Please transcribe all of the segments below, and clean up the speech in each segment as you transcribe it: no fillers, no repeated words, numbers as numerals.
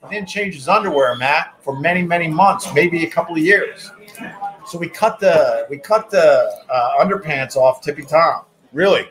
He didn't change his underwear, Matt, for many, many months, maybe a couple of years. So we cut the underpants off Tippy Tom. Really?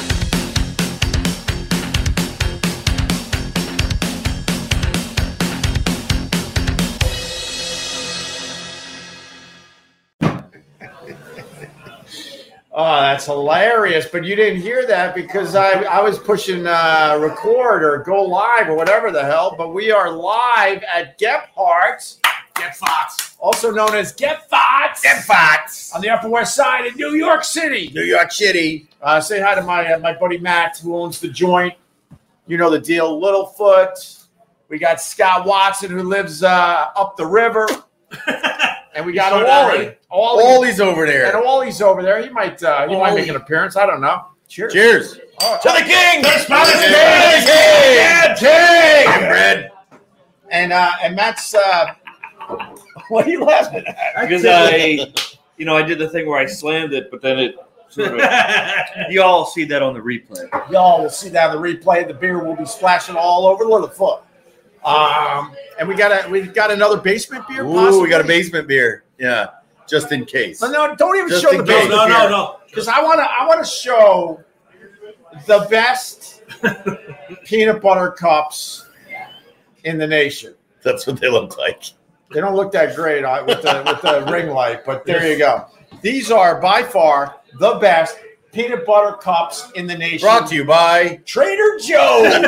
Oh, that's hilarious. But you didn't hear that because I was pushing record or go live or whatever the hell. But we are live at Gephardt's. Gephardt's. Also known as Gephardt's. Gephardt's. On the Upper West Side in New York City. New York City. Say hi to my buddy Matt, who owns the joint. You know the deal. Littlefoot. We got Scott Watson, who lives up the river. And we got Wally. Wally's over there. And Wally's over there. He might make an appearance. I don't know. Cheers. Cheers. Oh, to the king. To the king. I'm Brad. And Matt's. What are you laughing at? Because I did the thing where I slammed it, but then it sort of. You all see that on the replay. Y'all will see that on the replay. The beer will be splashing all over Littlefoot. And we got another basement beer. Ooh, possibly? we got a basement beer. Yeah, just in case. No, don't even Just show in the case. basement beer. No. Because I want to show the best peanut butter cups in the nation. That's what they look like. They don't look that great with the ring light, but there you go. These are by far the best peanut butter cups in the nation. Brought to you by Trader Joe's.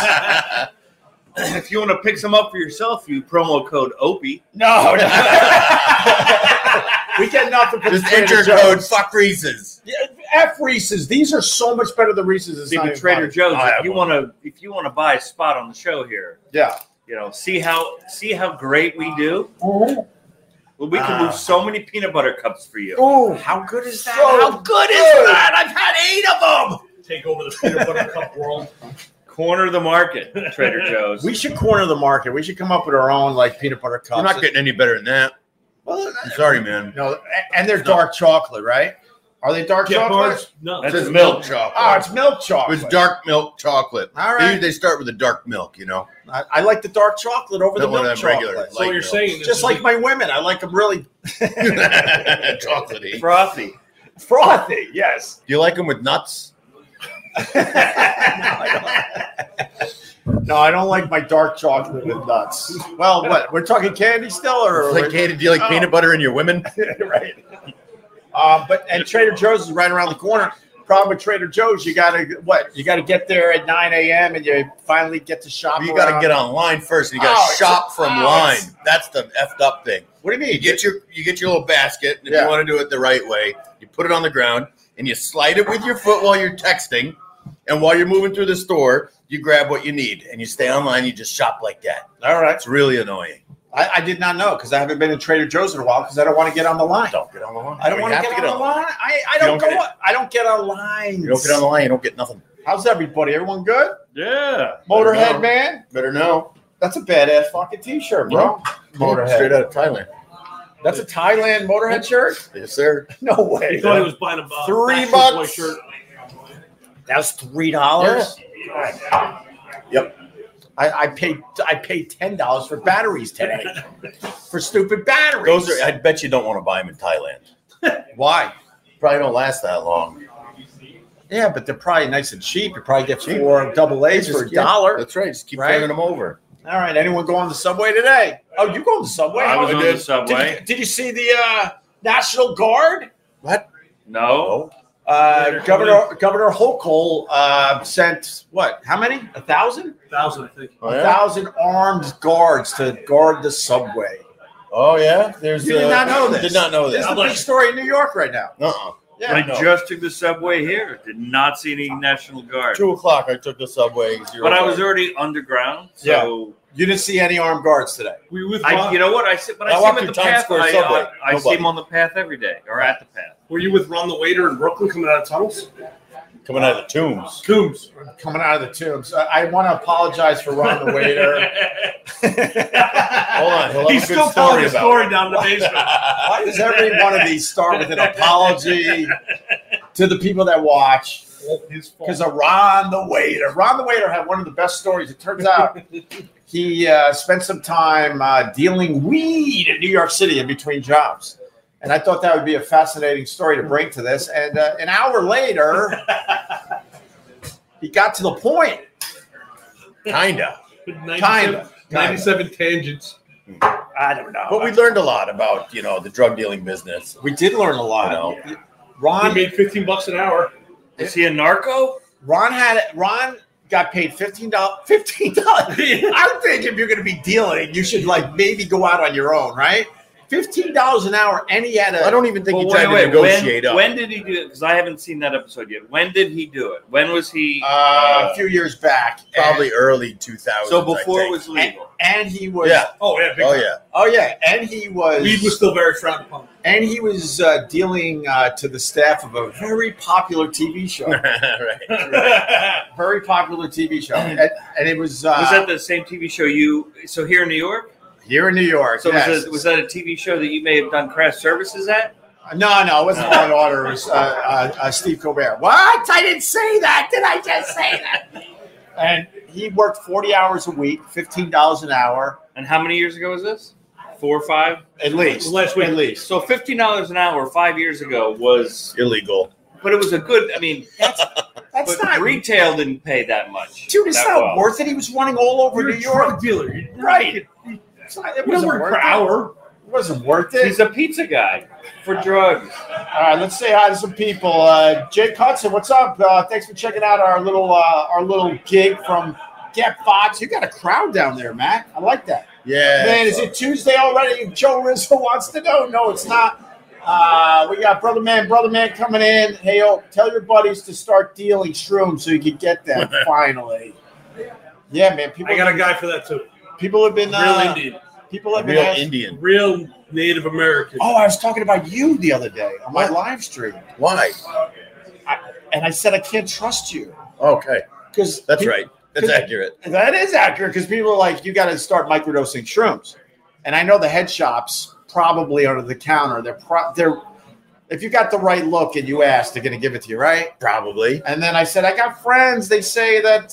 If you want to pick some up for yourself, you promo code OPIE. No. We get nothing for just Trader enter Joe's. code fuck Reese's. Yeah, F Reese's. These are so much better than Reese's. See, with Trader Joe's, if you want to buy a spot on the show here, yeah, see how great we do. Mm-hmm. Well, we can move so many peanut butter cups for you. Oh, how good is that? How good is that? I've had 8 of them. Take over the peanut butter cup world. Corner the market, Trader Joe's. We should corner the market. We should come up with our own peanut butter cups. You're not getting any better than that. Well, I'm sorry, man. No, and they're dark chocolate, right? Are they dark chocolate? No, It's milk chocolate. Oh, it's milk chocolate. It's dark milk chocolate. All right. They start with the dark milk, I like the dark chocolate over the Don't want milk that chocolate. regular. so what you're saying is Just like my women, I like them really chocolatey. Frothy. frothy. Yes. Do you like them with nuts? No, I don't like my dark chocolate with nuts. Well, what? We're talking candy still, or Like candy? Do you like peanut butter in your women? right? And Trader Joe's is right around the corner. Problem with Trader Joe's, you gotta get there at 9 a.m. and you finally get to shop. You got to get online first, and you got to shop from line. That's the effed up thing. What do you mean? You get your little basket, and if you want to do it the right way, you put it on the ground and you slide it with your foot while you're texting, and while you're moving through the store, you grab what you need and you stay online. You just shop like that. All right. It's really annoying. I did not know because I haven't been in Trader Joe's in a while because I don't want to get on the line. Don't get on the line. I don't want to get on the line. I don't get on lines. You don't get on the line. You don't get nothing. How's everybody? Everyone good? Yeah. Motorhead man. Better know. That's a badass fucking t-shirt, bro. Motorhead. Straight out of Thailand. That's a Thailand Motorhead shirt? Yes, sir. No way. He thought he was buying a $3 Boy shirt. That was $3. Yeah. Yep. I paid $10 for batteries today. For stupid batteries. I bet you don't want to buy them in Thailand. Why? Probably don't last that long. Yeah, but they're probably nice and cheap. You probably get 4 double A's for $1. That's right. Just keep Right? turning them over. All right. Anyone go on the subway today? Oh, you go on the subway? I was on the subway. Did you see the National Guard? What? No. Governor Hochul sent what? How many? 1,000? 1,000, I think. 1,000 armed guards to guard the subway. Oh yeah. You did not know this. Did not know This this. is the big story in New York right now. Yeah. I just took the subway here. Did not see any National Guard. 2:00. I took the subway. But I was already underground, so You didn't see any armed guards today. We with you know what I see? When I see walked him at the through Times path, Square subway. I see him on the path every day, or at the path. Were you with Ron the Waiter in Brooklyn coming out of tunnels? coming out of the tombs. Coombs. Coming out of the tombs. I want to apologize for Ron the Waiter. Hold on. He'll have He's a good still telling the about story it. down in the basement. Why does every one of these start with an apology to the people that watch? His fault. Because of Ron the Waiter. Ron the Waiter had one of the best stories. It turns out he spent some time dealing weed in New York City in between jobs. And I thought that would be a fascinating story to bring to this. And an hour later, he got to the point. Kinda. 97 tangents. I don't know. But we learned a lot about, the drug dealing business. We did learn a lot. You know. He Ron made $15 an hour. Is he a narco? Ron got paid $15. I think if you're going to be dealing, you should maybe go out on your own, right? $15 an hour, and he had I don't even think he Well, tried to negotiate up. When did he do it? Because I haven't seen that episode yet. When did he do it? When was he? a few years back, Probably early 2000s. So before I it think. was legal. and he was Yeah. Oh, yeah. Big Oh, time. yeah. oh yeah, and he was Weed was still very frowned upon. and he was dealing to the staff of a very popular TV show, Right. very popular TV show, and it was Was that the same TV show So here in New York? here in New York. So yes. was that a TV show that you may have done craft services at? No, it wasn't Law and Order. It was Steve Colbert. What? I didn't say that. Did I just say that? And he worked 40 hours a week, $15 an hour, And how many years ago was this? 4 or 5? at least. Last week. At least. So $15 an hour 5 years ago was, Illegal. but it was a good. I mean, That's but not retail didn't pay that much. Dude, it's that not well. worth it. He was running all over You're New a York. drug dealer. You're Right. It It wasn't wasn't work worth per it. hour. It wasn't worth it. He's a pizza guy for drugs. All right, let's say hi to some people. Jake Hudson, what's up? Thanks for checking out our little gig from Get Fox. You got a crowd down there, Matt. I like that. Yeah. Man, is it Tuesday already? Joe Rizzo wants to know. No, it's not. We got Brother Man coming in. Hey, tell your buddies to start dealing shrooms so you can get them finally. Yeah, man. I got a guy for that, too. People have been Real Indian. People have been Real asking- Indian. Real Native American. Oh, I was talking about you the other day on my live stream, Why? and I said I can't trust you Okay. because That's right. That's accurate. That is accurate because people are like, you got to start microdosing shrooms, and I know the head shops probably under the counter. They're if you got the right look and you ask, they're going to give it to you, right? Probably. And then I said, I got friends. They say that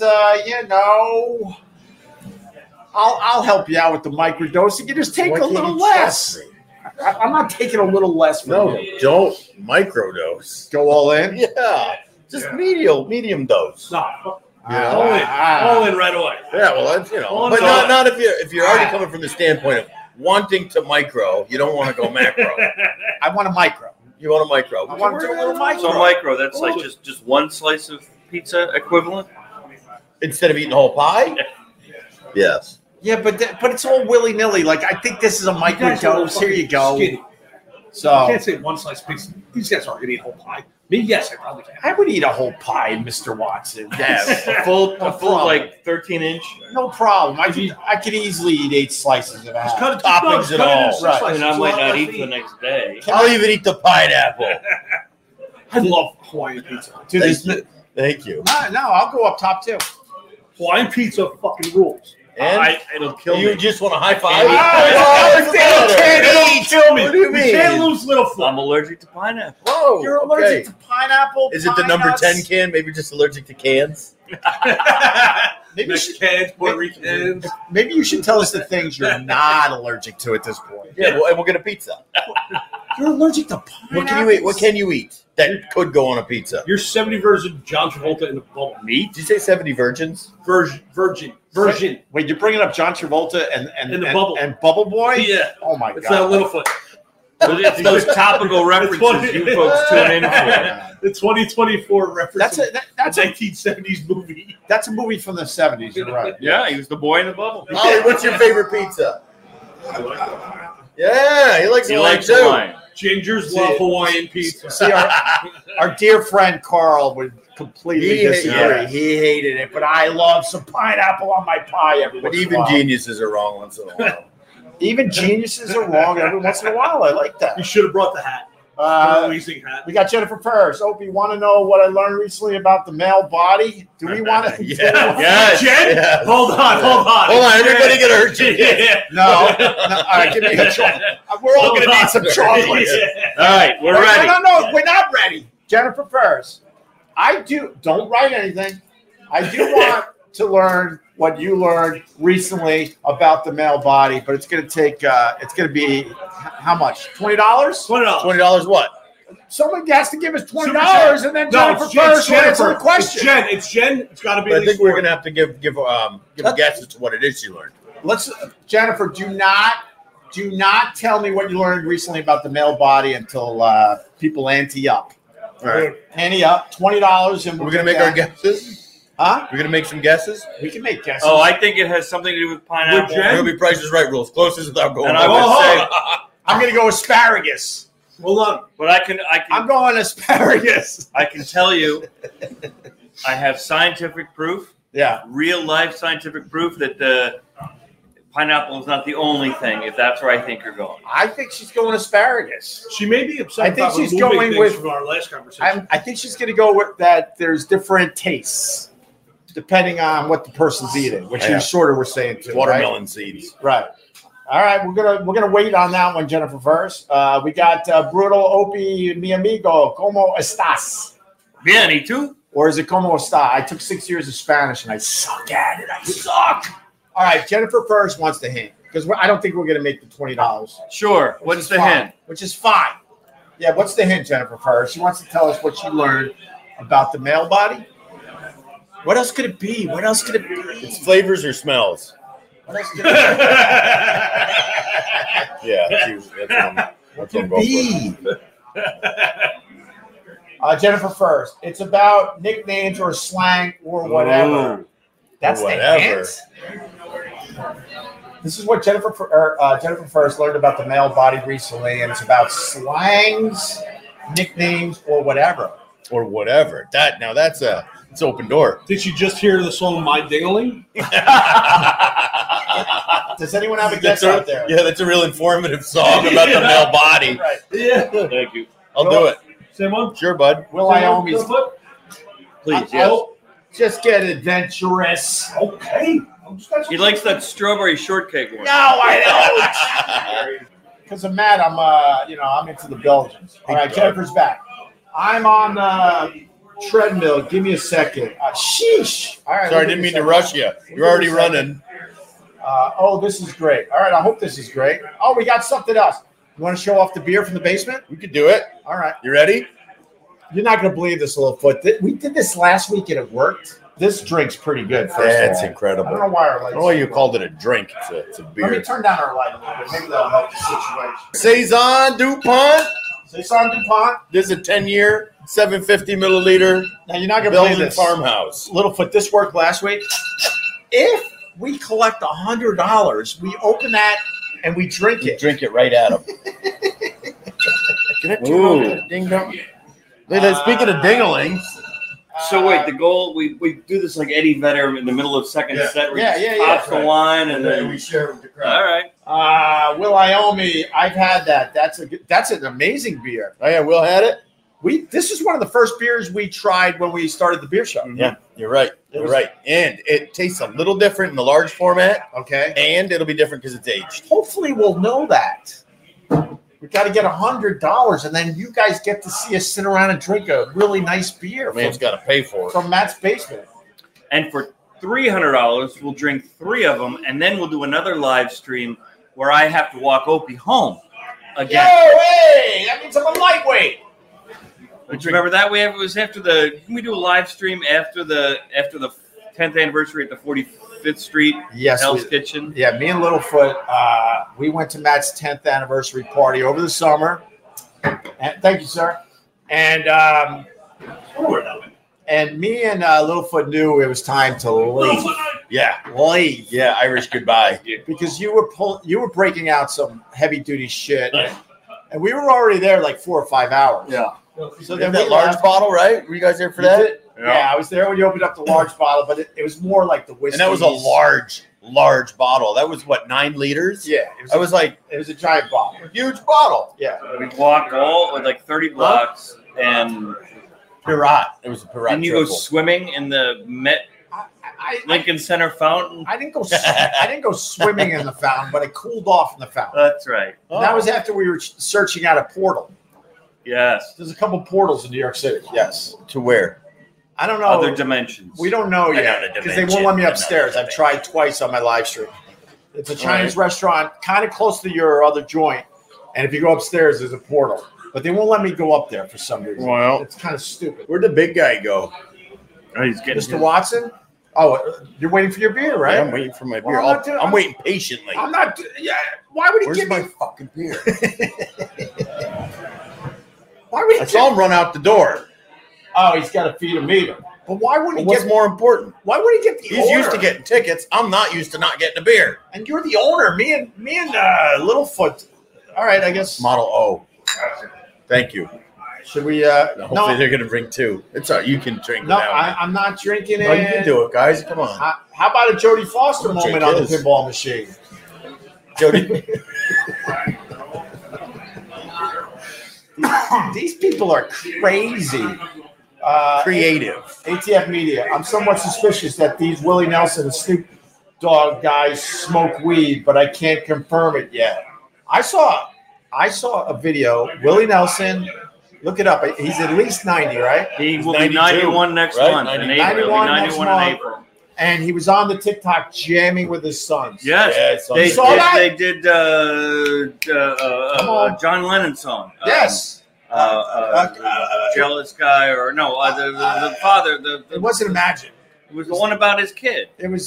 I'll help you out with the microdosing. You just take Why a can't little you less. trust me? I'm not taking a little less from No, you. don't microdose. Go all in. Yeah. Just Yeah. medium dose. No. Yeah. All in right away. Yeah, well, that's Oh, but no. not if you're already coming from the standpoint of wanting to micro. You don't want to go macro. I want a micro. You want a micro. I want to do a little micro. So micro, that's like just one slice of pizza equivalent. Instead of eating the whole pie. Yes. Yeah, but it's all willy nilly. Like I think this is a micro guys are dose. Here you go. skinny. You So can't say one slice pizza. These guys aren't going to eat a whole pie. Me, yes, I probably can. I would eat a whole pie, Mr. Watson. Yeah, a full problem. like 13-inch. No problem. I could easily eat 8 slices of Just that. cut it. Toppings just and cut it all. into six Right. slices. And I It's a might lot not less eat to the next day. I'll even eat the pineapple. I love Hawaiian pizza. Dude, Thank this, you. Thank you. no, I'll go up top too. Hawaiian pizza fucking rules. And It'll kill you me. just want a high five? Oh, Don't kill me. What do you mean? You can't lose Littlefoot. I'm allergic to pineapple. Whoa. You're okay. allergic to pineapple. Is it the pine number nuts? 10 can? Maybe just allergic to cans? Maybe you should- Mexicans, Puerto Ricans. Maybe you should tell us the things you're not allergic to at this point. Yeah, well, and we'll get a pizza. You're allergic to pineapple. What can you eat? What can you eat that could go on a pizza? You're 70 version John Travolta in the bubble. Meat? Did you say 70 virgins? Virgin. Wait, you're bringing up John Travolta And the Bubble. and Bubble Boy? Yeah. Oh my It's god. that Littlefoot. It's those topical references funny. you folks tune in for. The 2024 reference. That's a 1970s movie. that's a movie from the 70s. You're right. Yeah, he was the boy in the bubble. Ollie, what's your favorite pizza? Yeah, he likes He Hawaiian likes too. Hawaiian. Gingers love Hawaiian pizza. See, our dear friend Carl would completely disagree. yeah. He hated it, but I love some pineapple on my pie every But once in a even while. geniuses are wrong once in a while. Even geniuses are wrong every once in a while. I like You that. should have brought the hat. The Weezing hat. We got Jennifer Purse. Opie, want to know what I learned recently about the male body? Do we want to? Yeah. Yes. Jen? Yes. Hold on. Hold on, everybody get hurt. Yeah. No. All right, give me a chocolate. We're all going to need some chocolates. All right, we're ready. No, we're not ready. Jennifer Purse. Don't write anything. I do want to learn what you learned recently about the male body, but it's going to take. It's going to be how much? $20. $20 what? Someone has to give us $20, Super and then No, Jennifer it's Jen, first will answer the question. It's Jen. It's got to be. But at I think least we're 40. gonna have to give guesses to what it is you learned. Let's, Jennifer. Do not tell me what you learned recently about the male body until people ante up. All right. Ante up $20, and We're gonna make our guesses. Huh? We're gonna make some guesses. We can make guesses. Oh, I think it has something to do with pineapple. Jen? It'll be Price is Right rules. Closest without going. And I over. would say, I'm going to go asparagus. Hold on. but I'm going asparagus. I can tell you, I have scientific proof, Yeah. real life scientific proof that pineapple is not the only thing. If that's where I think you're going. I think she's going asparagus. She may be upset. I think about she's removing going things with- from our last conversation. I think she's going to go with that. There's different tastes depending on what the person's eating, which Yeah. you sort of were saying too. Watermelon seeds. Right. All right, we're gonna wait on that one, Jennifer. First, we got Brutal Opie, mi amigo, ¿cómo estás? Bien, ¿y tú? Or is it ¿cómo está? I took 6 years of Spanish and I suck at it. I suck. All right, Jennifer first wants the hint because I don't think we're gonna make the $20. Sure. Which What's is the fine, hint? Which is fine. Yeah, what's the hint, Jennifer? First, she wants to tell us what she learned about the male body. What else could it be? What else could it be? It's flavors or smells. What else could it Yeah, that's what I'm going be? Jennifer first. It's about nicknames or slang or whatever. Ooh. That's Whatever. the hint. This is what Jennifer first learned about the male body recently, and it's about slangs, nicknames, or whatever. Or whatever. It's open door. Did you just hear the song "My Dingling"? Does anyone have a guess out there? Yeah, that's a real informative song about the male body. Right. Yeah. Thank you. I'll do it. Same one. Sure, bud. Will Iomi's. Please, yes. Just get adventurous. Okay. He likes that strawberry shortcake one. No, I don't. Because of Matt, I'm into the Belgians. All right, Jennifer's back. I'm on the treadmill. Give me a second. Sheesh. All right. Sorry, I didn't mean to rush you. You're already running. This is great. All right, I hope this is great. Oh, we got something else. You want to show off the beer from the basement? We could do it. All right. You ready? You're not going to believe this, Littlefoot. We did this last week and it worked. This drink's pretty good. First That's of all. incredible. I don't know why our I lights. don't know why you called it a drink. It's a Let me beer. turn down our light a little bit. Maybe that'll help the situation. Saison DuPont. Saison DuPont. This is a 10-year, 750 milliliter Now you're not going to believe Belgian this. farmhouse. Littlefoot, this worked last week. If we collect $100, we open that and we drink You it. drink it right at him. Can I turn on that ding dong? Speaking of dinglings, So wait, the goal we do this like Eddie Vedder in the middle of second set. Where he just pops the wine and then we share with the crowd. all right. Will Iomi, I've had that. That's an amazing beer. Oh yeah, Will had it. This is one of the first beers we tried when we started the beer show. Yeah, you're right. You're right. And it tastes a little different in the large format, Okay. and it'll be different because it's aged. Hopefully we'll know that. We got to get $100, and then you guys get to see us sit around and drink a really nice beer Man's got to pay for it. from Matt's basement. And for $300, we'll drink 3 of them, and then we'll do another live stream where I have to walk Opie home again. Yo, hey, that means I'm a lightweight. Don't you remember that way? It was after the. Can we do a live stream after the 10th anniversary at the 45th Street Yes, Hell's we- Kitchen? Yeah, me and Littlefoot, we went to Matt's 10th anniversary party over the summer. And, thank you, sir. And me and Littlefoot knew it was time to leave. Yeah, Leave. yeah, Irish goodbye. Because you were breaking out some heavy duty shit, and we were already there like 4 or 5 hours. Yeah. So Then then that we large left. bottle, right? Were you guys there for You that? did? Yeah, I was there when you opened up the large bottle, but it was more like the whiskey. And that was a large bottle. That was what, 9 liters? Yeah, I was like, it was a giant bottle. huge bottle. Yeah, We walked all with like 30 blocks, and Pirat. It was a Pirat. then you go triple. swimming in the Met I Lincoln Center fountain. didn't go. I didn't go swimming in the fountain, but I cooled off in the fountain. That's right. And that was after we were searching out a portal. Yes. There's a couple portals in New York City. Yes. To where? I don't know. Other dimensions. We don't know yet Another because they won't let me dimension. upstairs. I've tried twice on my live stream. It's a Chinese restaurant, kind of close to your other joint, and if you go upstairs, there's a portal. But they won't let me go up there for some reason. Well, it's kind of stupid. Where'd the big guy go? Oh, he's getting Mr. Watson? Oh, you're waiting for your beer, right? Yeah, I'm waiting for my beer. Well, I'm not doing- I'm waiting patiently. I'm not. Yeah. Why would he Where's give my me? fucking beer? Why would he? I saw him run out the door. Oh, he's got to feed a meter. But why wouldn't he What's get? more important? Why would he get the? He's owner? used to getting tickets. I'm not used to not getting a beer. And you're the owner. Me and Littlefoot. All right, I guess. Model O. Thank you. Should we? Hopefully No, they're gonna bring two. It's all right. You can drink no, it out. I'm not drinking it. No, you can do it, guys. Come on. How about a Jodie Foster I'll moment drink on the his. pinball machine? Jody. These people are crazy. Creative. ATF Media. I'm somewhat suspicious that these Willie Nelson and Snoop Dogg guys smoke weed, but I can't confirm it yet. I saw a video. Willie Nelson, look it up. He's at least 90, right? He will 92, be 91 next right? month. In 90. April. He'll be 91 next 91 in month. April. And he was on the TikTok jamming with his sons. Yes, Yeah, it's on they, the- saw that? they did Come on. John Lennon song. Yes. Jealous guy, or no, the father. It wasn't Imagine. It was the one about his kid. It was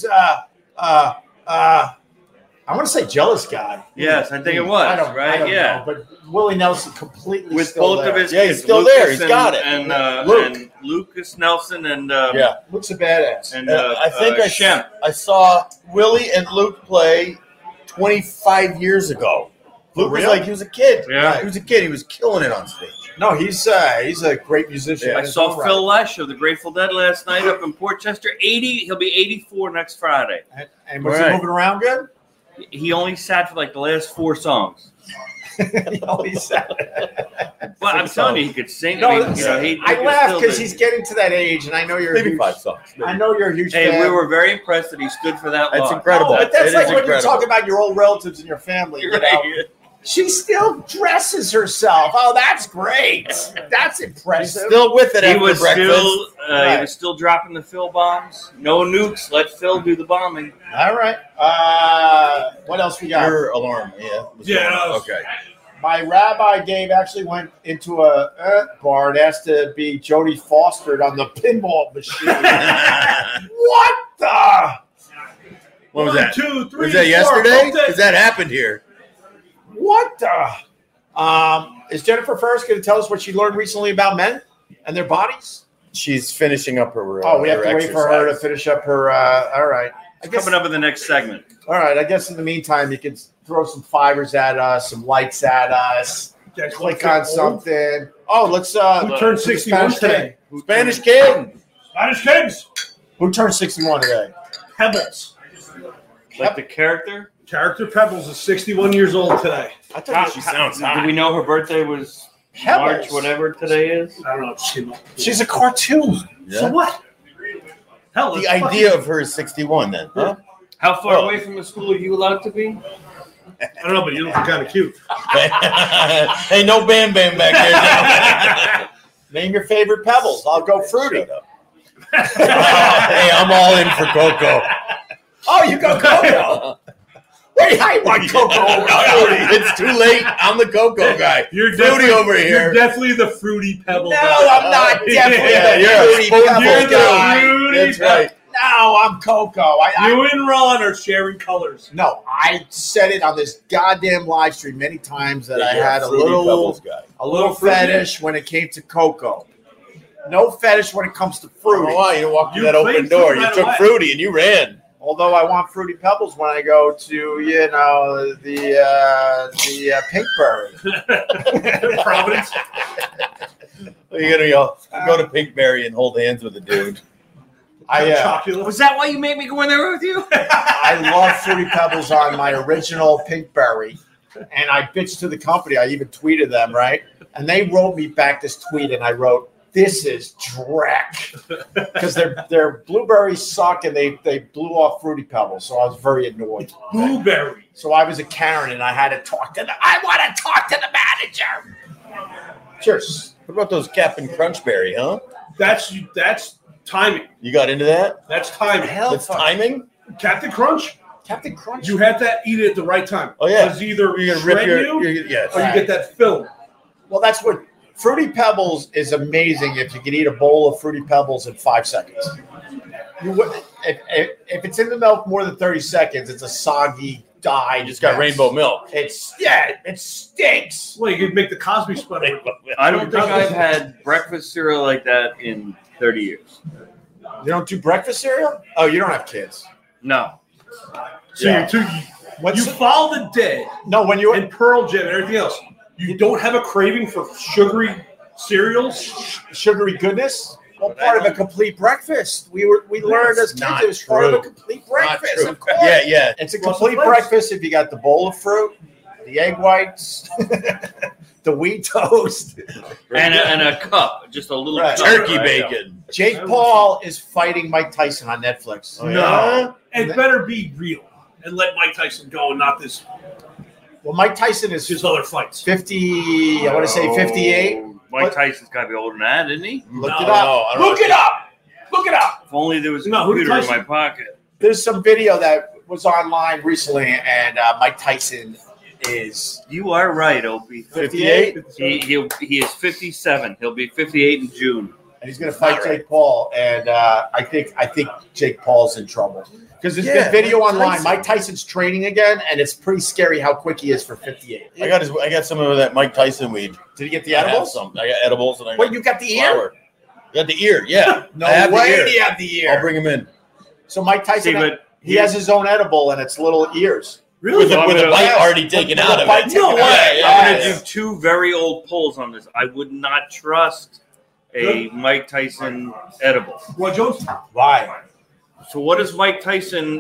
I want to say Jealous Guy. Yes, I think it was. I don't Yeah. know, but Willie Nelson completely With still both there. of his Yeah, kids, he's still Lucas there. He's got it. And, Luke. and Lucas Nelson and Yeah. Looks a badass. and I think Shem. I saw Willie and Luke play 25 years ago. Luke was real? like he was a kid. Yeah. He was a kid. He was killing it on stage. No, he's a great musician. Yeah, I saw Phil Lesh of the Grateful Dead last night up in Port Chester. 80. He'll be 84 next Friday. And was Right. he moving around good? He only sat for like the last 4 songs. He always said. But I'm telling you, he could sing. No, he I could laugh still because do- he's getting to that age, and I know you're a Maybe huge, 5 songs. I know you're a huge Hey, fan. we were very impressed that he stood for that. That's law. incredible. No, but that's It like is when you incredible. talk about your old relatives and your family. You know? She still dresses herself. Oh, that's great. That's He's impressive. still with it He after was breakfast. still he was still dropping the Phil bombs. No nukes. Let Phil do the bombing. All right. What else we got? Your alarm, yeah. was Yeah, going no, on. Okay. My rabbi Dave actually went into a bar and asked to be Jodie Fostered on the pinball machine. What the? What was 1, that? 2, 3, Was that 4, yesterday? pump it. Because that happened here. What the? Is Jennifer First going to tell us what she learned recently about men and their bodies? She's finishing up her. Oh, we have her to wait for her to exercise. finish up her. All right. I guess. Coming up in the next segment. All right. I guess in the meantime, you can throw some fivers at us, some likes at us, That's click what on old. something. Oh, let's. Who turned the 61 Spanish today? King. Spanish kid. Spanish Kings. Who turned 61 today? Pebbles. Like the character. Character Pebbles is 61 years old today. I thought she sounds Do hot. we know her birthday was Pebbles. March, whatever today is? I don't know if she. She's a cartoon. Yeah. So what? Hell, The it's idea of her is 61 then, huh? How far Oh. away from the school are you allowed to be? I don't know, but you look kind of cute. Hey, no Bam Bam back there. Name your favorite pebbles. I'll go fruity. Hey, I'm all in for Coco. Oh, you go Coco. Wait, I want Coco over fruity. It's too late. I'm the Coco guy. You're Fruity definitely- over here. You're definitely the fruity Pebble. No, guy. I'm not definitely Yeah, the you're a fruity spoon pebble you're the guy. fruity That's right. No, I'm Coco. You and Ron are sharing colors. No, I said it on this goddamn live stream many times that I You're had a Fruity little Pebbles guy. fruity. fetish when it came to Coco. No fetish when it comes to I don't fruity. know why you didn't walk through You that open played door. fruit You right took away. Fruity and you ran. Although I want fruity pebbles when I go to, the Pinkberry. Providence. You're gonna go to Pinkberry and hold hands with a dude. Chocolate. Was that why you made me go in there with you? I love fruity pebbles on my original Pinkberry, and I bitched to the company. I even tweeted them, right? And they wrote me back this tweet, and I wrote, "This is dreck," because their blueberries suck, and they blew off fruity pebbles. So I was very annoyed. Blueberry. So I was a Karen, and I had to talk to I want to talk to the manager. Cheers. What about those Captain Crunchberry, huh? That's Timing. You got into that? That's timing. That's timing? Captain Crunch, Captain Crunch. you have to eat it at the right time. Oh, yeah. Because either You're going to shred rip you, yes. or you get that film. Well, that's what Fruity Pebbles is amazing. If you can eat a bowl of Fruity Pebbles in 5 seconds, if it's in the milk more than 30 seconds, it's a soggy dye. You just got rainbow milk. It stinks. Well, you could make the Cosby spread. I don't think I've had breakfast cereal like that in 30 years. You don't do breakfast cereal? Oh, you don't have kids. No. So Yeah. you follow the dead No, when you and Pearl Jam and everything else. You don't have a craving for sugary cereals? sugary goodness. Well, part of a complete breakfast. We learned as kids not it was part of a true. complete Not breakfast. true. Of course. Yeah. It's a What's complete the place? breakfast if you got the bowl of fruit, the egg whites, the wheat toast. And a cup, just a little Right. cup. Turkey Right, bacon. Jake Paul is fighting Mike Tyson on Netflix. Oh, yeah? It better be real. And let Mike Tyson go and not Well, Mike Tyson is his other fights. 50, I want to say 58. Mike What? Tyson's got to be older than that, isn't he? Look No, it no, up. I don't Look it up. Look it up. If only there was a No, who computer in Tyson? my pocket. There's some video that was online recently, and Mike Tyson is You are right, Opie. 58, He is 57. He'll be 58 in June. and he's going to fight Not right. Jake Paul. And I think Jake Paul's in trouble because there's Yeah, been video Mike online. Tyson. Mike Tyson's training again, and it's pretty scary how quick he is for 58. I got some of that Mike Tyson weed. Did he get the I have edibles? some. I got edibles and I got Wait, you got the ear? flour. You got the ear, yeah. No I have the way. ear. Do you have the ear? I'll bring him in. So Mike Tyson, See, but he has his own edible, and it's little ears. Really? With the Yeah. bite already taken With out the of bite it. taken No out. way. Yeah, I'm going yeah. to do two very old polls on this. I would not trust a Mike Tyson edible. Roy Jones? Why? So what does Mike Tyson,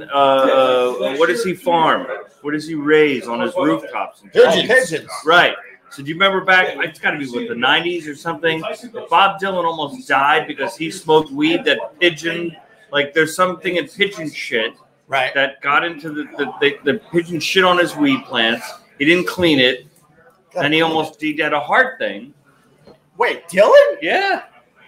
what does he farm? What does he raise on his rooftops? And Pigeons. Oh, pigeons. Right. So do you remember back, it's got to be what, the 90s or something? Bob Dylan almost died because he smoked weed that pigeon, like there's something in pigeon shit Right. that got into the pigeon shit on his weed plants. He didn't clean it. And he had a heart thing. Wait, Dylan? Yeah.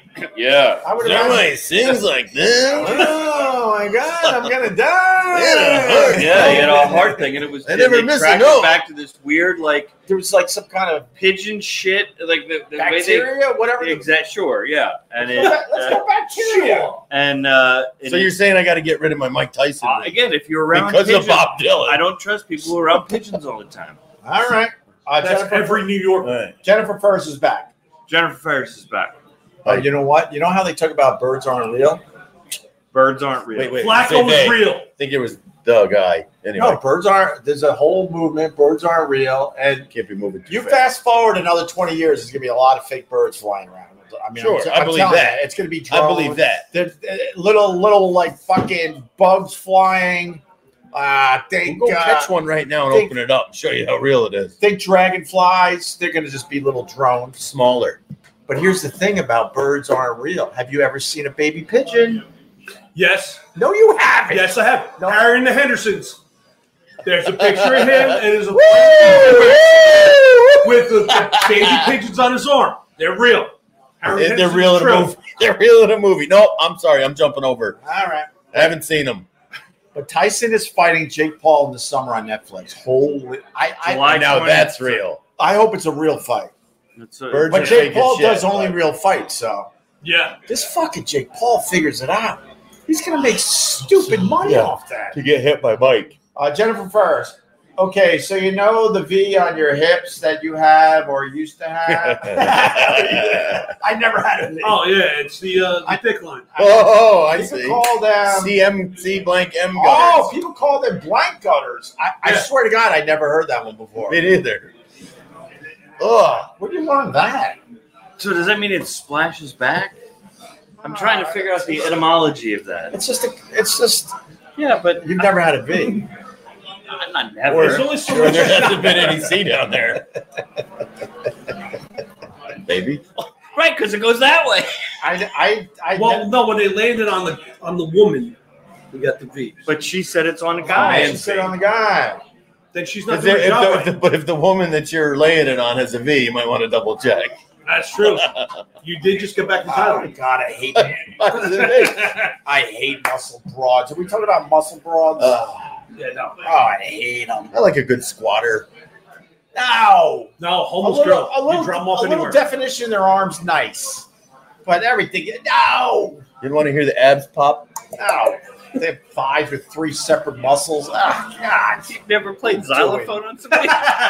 Yeah. I would Is that imagine. why he sings like that? Oh my God, I'm gonna die. Yeah, he had a heart thing, and it was. I never they miss a tracked note. it back to this weird, like There was like some kind of pigeon shit, like the way they. bacteria, whatever. Sure, yeah, and it, Let's go bacteria. and So you're saying I got to get rid of my Mike Tyson weed again, if you're around because pigeons, of Bob Dylan? I don't trust people who are around pigeons all the time. All right. That's every New York. Right. Jennifer Ferris is back. Jennifer Ferris is back. You know what? You know how they talk about birds aren't real? Birds aren't real. Wait. Flacco was They. real. I think it was the guy. Anyway, No, birds aren't. There's a whole movement. Birds aren't real. And can't be moving too you fast. fast forward another 20 years, there's going to be a lot of fake birds flying around. I mean, Sure, I believe telling that. you, it's going to be I drones. believe that. There's little like fucking bugs flying. Think We'll go catch one right now and think- open it up and show you how real it is. think dragonflies. They're going to just be little drones. Smaller. But here's the thing about birds aren't real. Have you ever seen a baby pigeon? Yes. No, you haven't. Yes, I have. No. Harry and the Hendersons. There's a picture of him, and there's a with the baby pigeons on his arm. They're real. Harry and They're real in a Henderson's movie. They're real in a movie. No, I'm sorry. I'm jumping over. All right. I haven't seen them. But Tyson is fighting Jake Paul in the summer on Netflix. Holy, July Now 20th. that's real. I hope it's a real fight. It's a- Birds But are Jake fake as Paul shit, does only but- real fights, so Yeah. this fucking Jake Paul figures it out. He's gonna make stupid money Yeah. off that. to get hit by Mike. Jennifer Ferris. Okay, so you know the V on your hips that you have or used to have. I never had a V. Oh yeah, it's the thick line. Oh, I People see. call them. CMC blank M Oh, gutters. people call them blank gutters. I Yeah. swear to God, I never heard that one before. Me neither. Ugh, where did you learn that? So does that mean it splashes back? I'm trying to figure out the etymology of that. It's just. Yeah, but You've never had a V. I'm not There's never. only so Sure, much. there hasn't been any C down there. Baby. Right, because it goes that way. Well, no, when they landed on the woman, we got the V. But she said it's on a guy. I sit on the guy. Then she's not If doing her job right. but if the woman that you're laying it on has a V, you might want to double check. That's true. You did just get back to Oh, Thailand. God, I hate I hate muscle broads. Are we talking about muscle broads? Yeah, no. Oh, I hate them. I like a good squatter. No. No, A homeless little, girl. a little, You drum off a little anywhere. definition in their arms, nice. But everything, no. You want to hear the abs pop? No. They have thighs with 3 separate muscles. Ah, God. You've never played xylophone on somebody?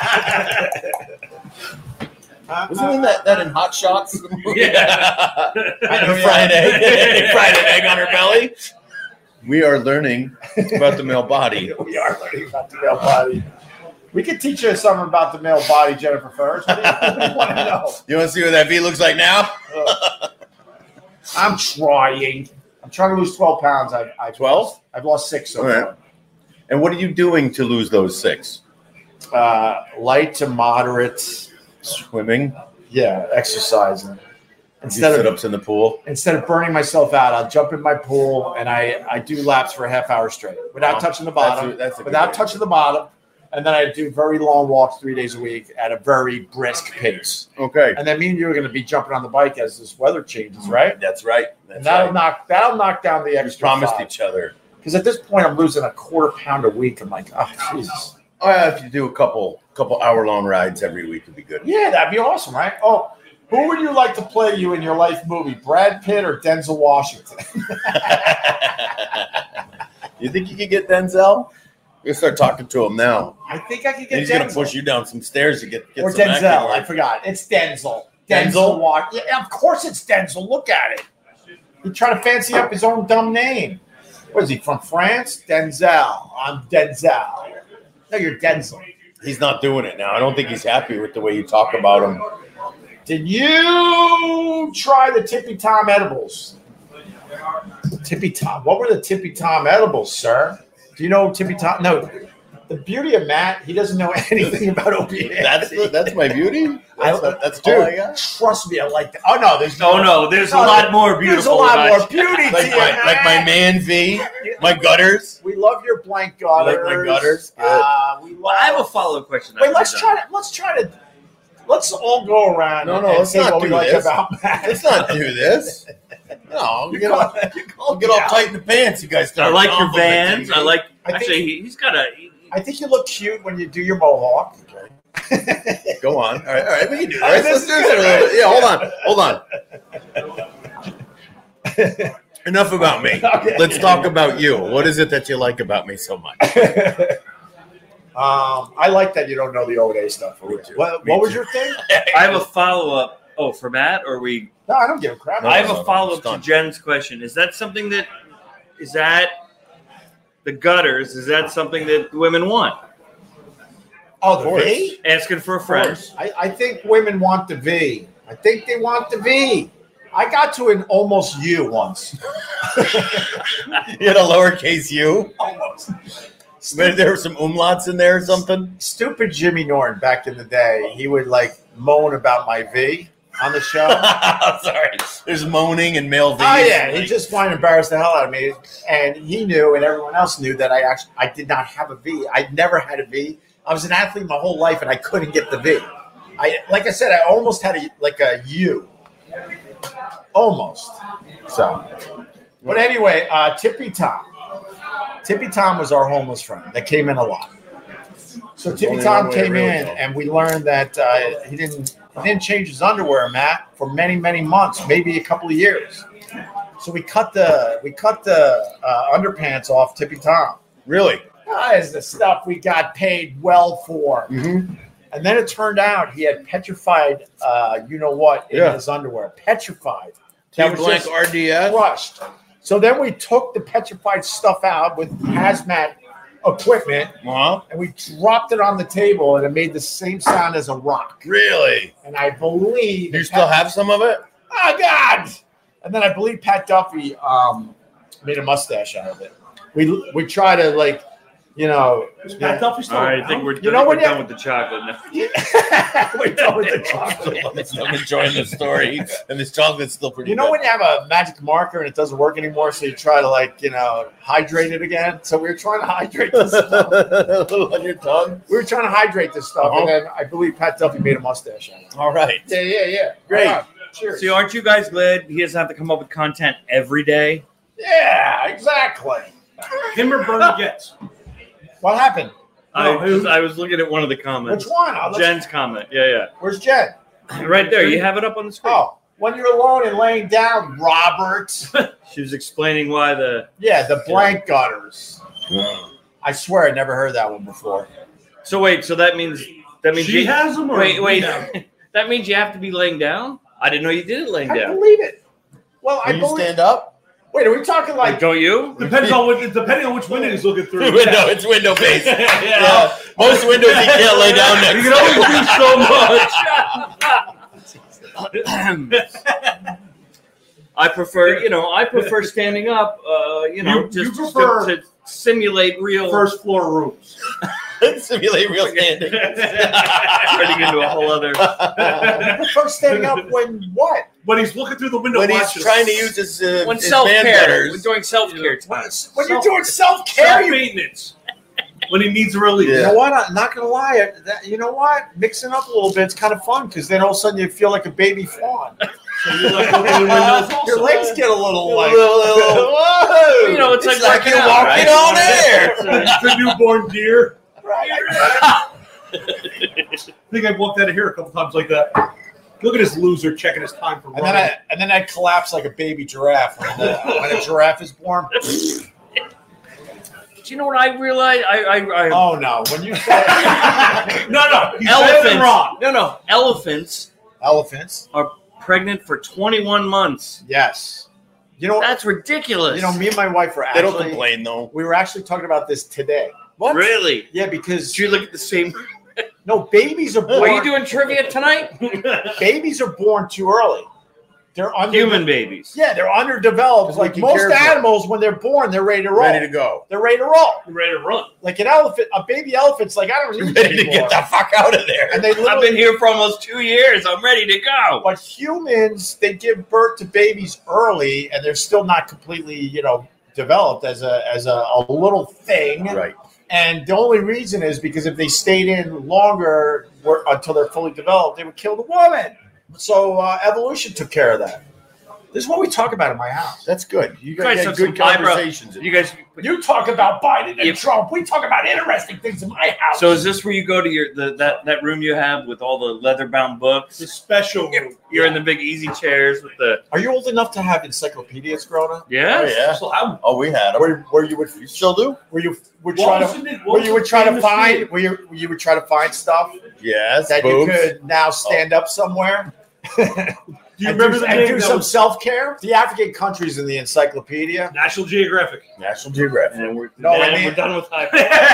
Wasn't in that in Hot Shots? Yeah. I know, fried egg. Fried an egg on her belly. We are learning about the male body. We are learning about the male body. We could teach you something about the male body, Jennifer Ferris. What do you want to know? You want to see what that V looks like now? I'm trying. I'm trying to lose 12 pounds. I've 12? I've lost 6 so All right. far. And what are you doing to lose those 6? Light to moderate. Swimming? Yeah, exercising. You Instead of sit-ups in the pool? burning myself out, I'll jump in my pool and I do laps for a half hour straight without Wow. touching the bottom. That's a good without idea. touching the bottom. And then I do very long walks 3 days a week at a very brisk pace. Okay. And then me and you are going to be jumping on the bike as this weather changes, right? That's right. And That's that'll knock down the We extra. promised each other. Because at this point, I'm losing a quarter pound a week. I'm like, oh Jesus. Oh, yeah, if you do a couple hour-long rides every week, would be good. Yeah, that'd be awesome, right? Oh, who would you like to play you in your life movie, Brad Pitt or Denzel Washington? You think you could get Denzel? You start talking to him now. I think I could And get he's Denzel. going to push you down some stairs to get Or some acting Denzel. work. I forgot. It's Denzel. Denzel? Washington. Yeah, of course it's Denzel. Look at it. He tried to fancy up his own dumb name. What is he, from France? Denzel. I'm Denzel. No, you're Denzel. He's not doing it now. I don't think he's happy with the way you talk about him. Did you try the Tippy Tom edibles? Tippy Tom. What were the Tippy Tom edibles, sir? Do you know Tippy Tom? No. The beauty of Matt, he doesn't know anything about opiates. That's my beauty? That's dude, all I got? trust me, I like that. Oh, no, there's Oh, no. There's a lot more There's beautiful. a lot about more you. beauty to Like you, my man V, my gutters. We love your blank gutters. You like my gutters? Good. We love. Well, I have a follow-up question. Wait, let's all go around. No, and let's say not what we do like this. about Matt. Let's not do this. No, You get all tight in the pants. You guys I start. like your complimenting Vans. me. I like. I think- Actually, he's got a. I think you look cute when you do your mohawk. Go on. All right. We can do All right, this. this Let's is do this. good, Yeah, hold on. Enough about me. Okay. Let's talk about you. What is it that you like about me so much? I like that you don't know the OA stuff. Me too. What Me was too. your thing? I have a follow-up. Oh, for Matt, or we? No, I don't give a crap. No, I have no, a follow-up it's done. to Jen's question. Is that something that? Is that the gutters? Is that something that women want? Oh, the course. V? Asking for a Of friend. course. I think women want the V. I think they want the V. I got to an almost U once. You had a lowercase u. Almost. Maybe there were some umlauts in there or something. Stupid Jimmy Norton back in the day. He would like moan about my V on the show. Sorry. There's moaning and male V's. Oh yeah, he just wanted to embarrass the hell out of me, and he knew, and everyone else knew that I did not have a V. I never had a V. I was an athlete my whole life, and I couldn't get the V. Like I said, I almost had a U, almost. So, but anyway, Tippy Tom. Tippy Tom was our homeless friend that came in a lot. So There's Tippy only Tom one way to came really in, know. and we learned that he didn't change his underwear, Matt, for many, many months, maybe a couple of years. So we cut the underpants off Tippy Tom. Really? That is the stuff we got paid well for. Mm-hmm. And then it turned out he had petrified, in Yeah. his underwear. Petrified. That was blank just RDS. crushed. So then we took the petrified stuff out with hazmat equipment, Uh-huh. and we dropped it on the table, and it made the same sound as a rock. Really? And I believe Do you still have some of it? Oh God! And then I believe Pat Duffy made a mustache out of it. We try to You know, Pat Duffy still All right, I around? think we're, You know we're when done you- with the chocolate now. we're done with the chocolate. I'm enjoying the story, and this chocolate's still pretty. You know good. when you have a magic marker and it doesn't work anymore, so you try to hydrate it again. So we were trying to hydrate this stuff. a little on your tongue. We were trying to hydrate this stuff, and then I believe Pat Duffy made a mustache out of it. All right. Yeah. Great. All right. Cheers. See, aren't you guys glad he doesn't have to come up with content every day? Yeah, exactly. Him or Bernie Getz? What happened? I was looking at one of the comments. Which one? Jen's comment. Yeah. Where's Jen? Right there. You have it up on the screen. Oh, when you're alone and laying down, Robert. She was explaining why the. Yeah, the blank gutters. I swear I never heard that one before. So wait. So that means She has them. Or Wait. we have them? That means you have to be laying down. I didn't know you did it laying I down. believe it. Well, I Can you believe. stand up? Wait, are we talking like? Don't you? Depending on which window he's looking through. Window. It's window based. Yeah. Most windows you can't lay down next. You can only do so much. I prefer standing up. You just prefer- to simulate real. First floor rooms. Simulate real standing. Turning into a whole other. You prefer standing up when what? When he's looking through the window, When he's watches. trying to use his When his self band care, gutters. we're doing self care When, time. when you're doing self-care, you Self-maintenance. When he needs a release. You know what? I'm not gonna lie. You know what? Mixing up a little bit, it's kind of fun because then all of a sudden you feel like a baby fawn. So you like looking in the windows also? Your legs get a little like. Whoa! You know, it's like working you're out, walking right? on air. It's a newborn deer. Right. I think I've walked out of here a couple times like that. Look at this loser checking his time for And running. then I collapse like a baby giraffe when a giraffe is born. Do you know what I realized? I Oh no! When you say No, he's elephants. Wrong. No. Elephants elephants, are pregnant for 21 months. yes. You know, That's ridiculous. you know, me and my wife were They actually. don't complain though. We were actually talking about this today. What? Really? Yeah, because Did you look at the same? no babies are born. Are you doing trivia tonight? Babies are born too early. They're Human babies. Yeah, they're underdeveloped. 'Cause we Like can most care for them. animals, when they're born, they're ready to roll. Ready to go. They're ready to roll. Ready to run. Like an elephant, a baby elephant's like, I don't need Ready to anymore. get the fuck out of there. And they I've literally, been here for almost 2 years. I'm ready to go. but humans, they give birth to babies early, and they're still not completely, developed as a little thing. Right. And the only reason is because if they stayed in longer until they're fully developed, they would kill the woman. So evolution took care of that. This is what we talk about in my house. That's good. You guys guys have had good some eyebrow- conversations. You guys. You talk about Biden and You- Trump. We talk about interesting things in my house. So is this where you go to that room you have with all the leather bound books? The special room. You're in the big easy chairs with the. Are you old enough to have encyclopedias growing up? Yeah. Oh yeah. So how? Oh, we had them. Where you would You still do? where you would What try was to it- what where was you the would try to famous find thing? where you would try to find stuff Yes. that boobs. you could now stand up somewhere. Do you and remember do, the and name? do that some was self-care? The African countries in the encyclopedia. National Geographic. National Geographic. And we're, No, I and mean- we're done with high.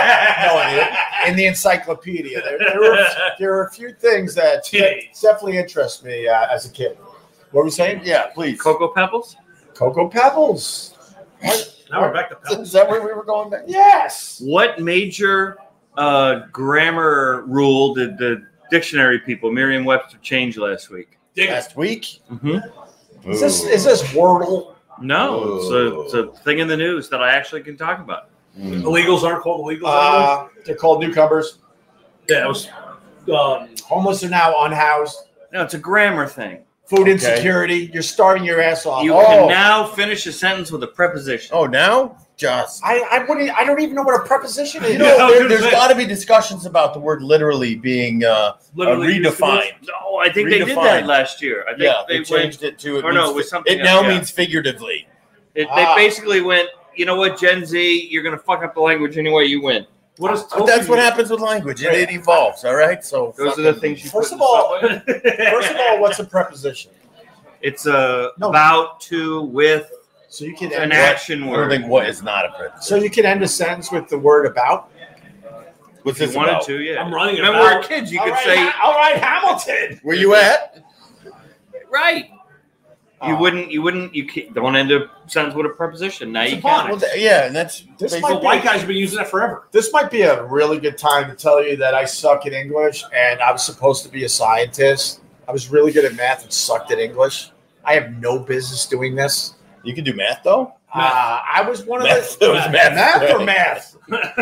No, in the encyclopedia. There are a few things that definitely interest me as a kid. What were we saying? Yeah, please. Cocoa Pebbles. Cocoa Pebbles. Now we're back to Pebbles. Is that where we were going back? Yes. What major grammar rule did the dictionary people, Merriam-Webster, change last week? Last week? Mm-hmm. Is this Wordle? No, it's a thing in the news that I actually can talk about. Illegals aren't called illegals anymore. They're called newcomers. Yeah, it was. Homeless are now unhoused. No, it's a grammar thing. Food insecurity. You're starving your ass off. You can now finish a sentence with a preposition. Oh, now? Just. I don't even know what a preposition is. You know, there's got to be discussions about the word literally being Literally redefined. No, I think they did that last year. I think They changed it to or no, it was something it now else, yeah. means figuratively. They basically went, you know what, Gen Z, you're going to fuck up the language anyway, you win. What is But that's what happens with language. It evolves, all right? So Those are the things you First put of all, what's a preposition? It's about, to, with, So you can an end, action I don't word. think what is not a preposition. so you can end a sentence with the word about. What's If this you wanted about? to, yeah. I'm running Remember, about- we were kids, you All could right, say, all right, Hamilton. Where you at? right. don't end a sentence with a preposition. Now you upon. can. Well, yeah, and that's This basically- might But white guys have been using that forever. This might be a really good time to tell you that I suck at English, and I was supposed to be a scientist. I was really good at math and sucked at English. I have no business doing this. you can do math though. I was one of Math. the It was math. or math.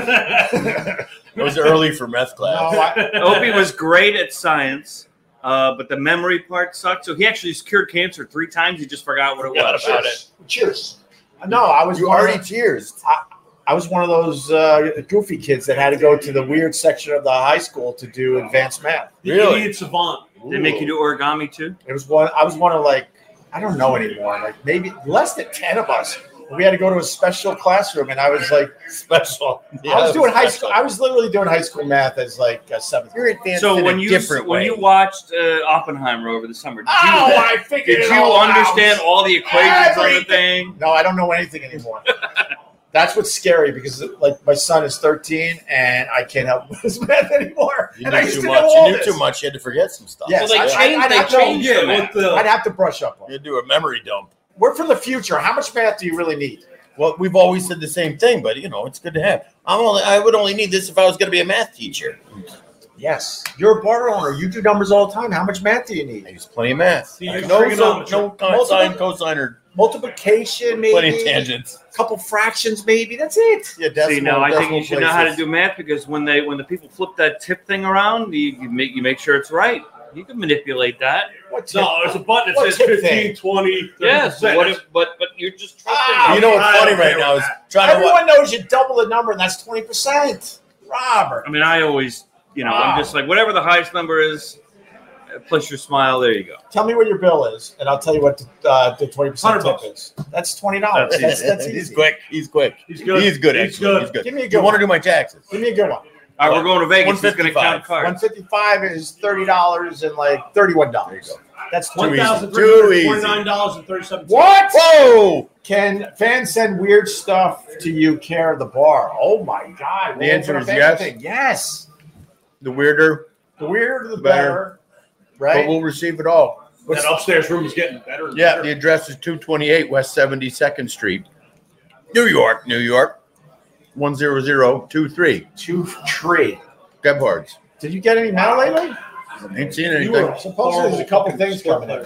It was early for meth No, class. Opie was great at science, but the memory part sucked. So he actually cured cancer 3 times. He just forgot what it Forgot was. about it. Cheers. No, I was You one of already the- cheers. I was one of those goofy kids that had to go to the weird section of the high school to do advanced math. The Really? idiot savant. They make you do origami too. It was one. I was one of like I don't know anymore. Like maybe less than 10 of us. We had to go to a special classroom, and I was like Special. I was doing high school. I was literally doing high school math as like a 7th. You're advanced So in when a you different way. watched Oppenheimer over the summer, I figured did it you all understand out. all the equations on the Everything. thing? No, I don't know anything anymore. That's what's scary because like my son is 13 and I can't help with his math anymore. You and I knew used too to much. know all You knew this. too much. You had to forget some stuff. Yes, Well, they changed Yeah, the math. with the I'd have to brush up on You it. had to do a memory dump. We're from the future. How much math do you really need? Well, we've always said the same thing, but it's good to have. I would only need this if I was going to be a math teacher. Yes. You're a bar owner. You do numbers all the time. How much math do you I need? use plenty of math. You use No trigonometry. cosine, cosine, Multiplication, maybe. plenty of tangents. A couple fractions, maybe. That's it. Yeah, decimal, See, now I think decimal you should know how to places. do math because when the people flip that tip thing around, you make sure it's right. You can manipulate that. What No, there's a button that What says tip 15, thing? 20, 30%. Yes, but you're just trusting. Ah, You know what's I funny don't right care now is about trying to Everyone knows you double the number, and that's 20%. Robert. I mean, I always, I'm just like whatever the highest number is, plus your smile. There you go. Tell me what your bill is, and I'll tell you what the 20% tip $100. is. That's $20. That's That's He's easy. quick. He's quick. He's good. He's good. He's Actually, good. he's good. Give me a You good want to one. do my taxes? Give me a good one. All right, we're going to Vegas. He's going to count 155. cards. 155 is $30 and like $31. There you go. That's Too easy. $1,349.37. What? Whoa! Can fans send weird stuff to you, care of the bar? Oh my God! The answer is Fan yes. thing. Yes. The weirder, The weirder, the Better. better. but Right? we'll receive it all. That upstairs room is getting better and Yeah, better. the address is 228 West 72nd Street, New York, 10023. Two tree. Gebhard's. Did you get any mail lately? Ain't seen You anything. were Supposedly there's a couple things coming in.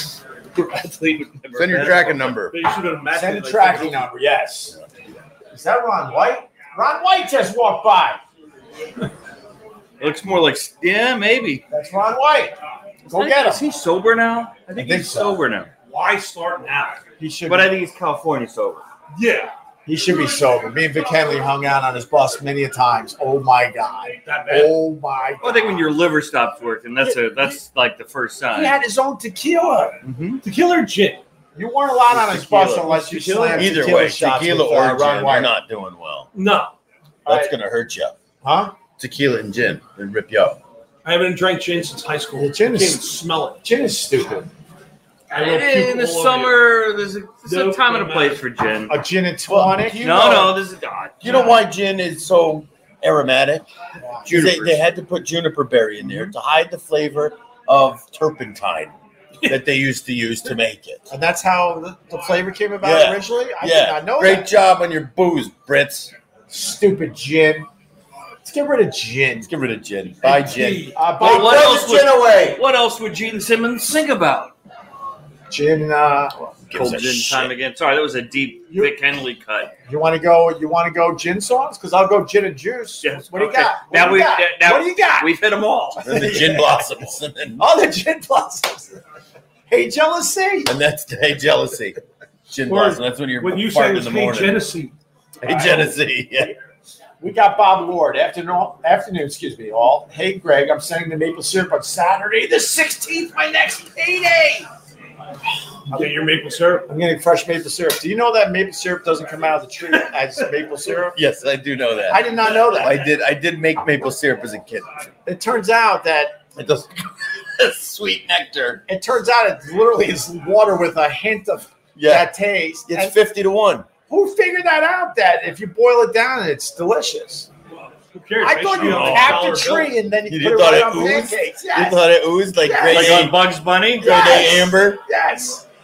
Send your tracking number. They should have matched Send it a like tracking that. number. Yes. Is that Ron White? Ron White just walked by. It looks more like maybe. That's Ron White. Go get Is him. he sober now? I think think he's so. sober now. Why start now? He should. But I think he's California sober. Yeah. He should be sober. Me and Vic Henley hung out on his bus many a times. Oh my God. That bad. Oh my God. Well, I think when your liver stops working, that's like the first He sign. had his own tequila. Tequila or gin? You weren't allowed on his bus Tequila. unless you Tequila. slammed Either tequila way, shots tequila with, or Ron gin, you're White. not doing well. No. That's Right. going to hurt you. Huh? Tequila and gin, they rip you up. I haven't drank gin since high school. The gin I is- can't even smell it. Gin is stupid. I will puke In the all over summer, there's a Nope, time and a no place matter. for gin. A gin and Well, tonic. you No, know- this is You know why gin is so aromatic? 'Cause Junipers. They had to put juniper berry in there to hide the flavor of turpentine that they used to use to make it. And that's how the flavor came about Yeah. originally? I did Yeah, not know great that. job on your booze, Brits. Stupid gin. Let's get rid of gin. Let's get rid of gin. Buy gin. Tea. Buy Well, what throw else the would- gin away. What else would Gene Simmons sing about? Gin. Gives Cold a gin shit. time again. Sorry, that was a deep You- Vic Henley cut. You want to go? You want to go gin songs? Because I'll go gin and juice. Yes, What do you okay. got? What Now do you we- got? now- What do you got? We've hit them all. And the gin blossoms. And, then, Oh, the gin blossoms. Hey, jealousy. and that's the hey, jealousy. Gin Or blossom. That's when you're When you farting say in it's the hey, morning. Genesee. Hey, Genesee. Yeah. We got Bob Lord. Afternoon, excuse me, all. Hey, Greg, I'm sending the maple syrup on Saturday the 16th, my next payday. You get your maple syrup. I'm getting fresh maple syrup. Do you know that maple syrup doesn't come out of the tree as maple syrup? Yes, I do know that. I did not know that. I did make maple syrup as a kid. It turns out that It does sweet nectar. it literally is water with a hint of Yeah. that taste. It's And 50-1. who figured that out? That if you boil it down, it's delicious. Who cares? I Makes thought you a tapped dollar the tree bill. and then you You put it thought right it on oozed? pancakes. You Yes. thought it oozed like Yes. grade Like A, on Bugs Bunny? Yeah. grade A amber? Yes.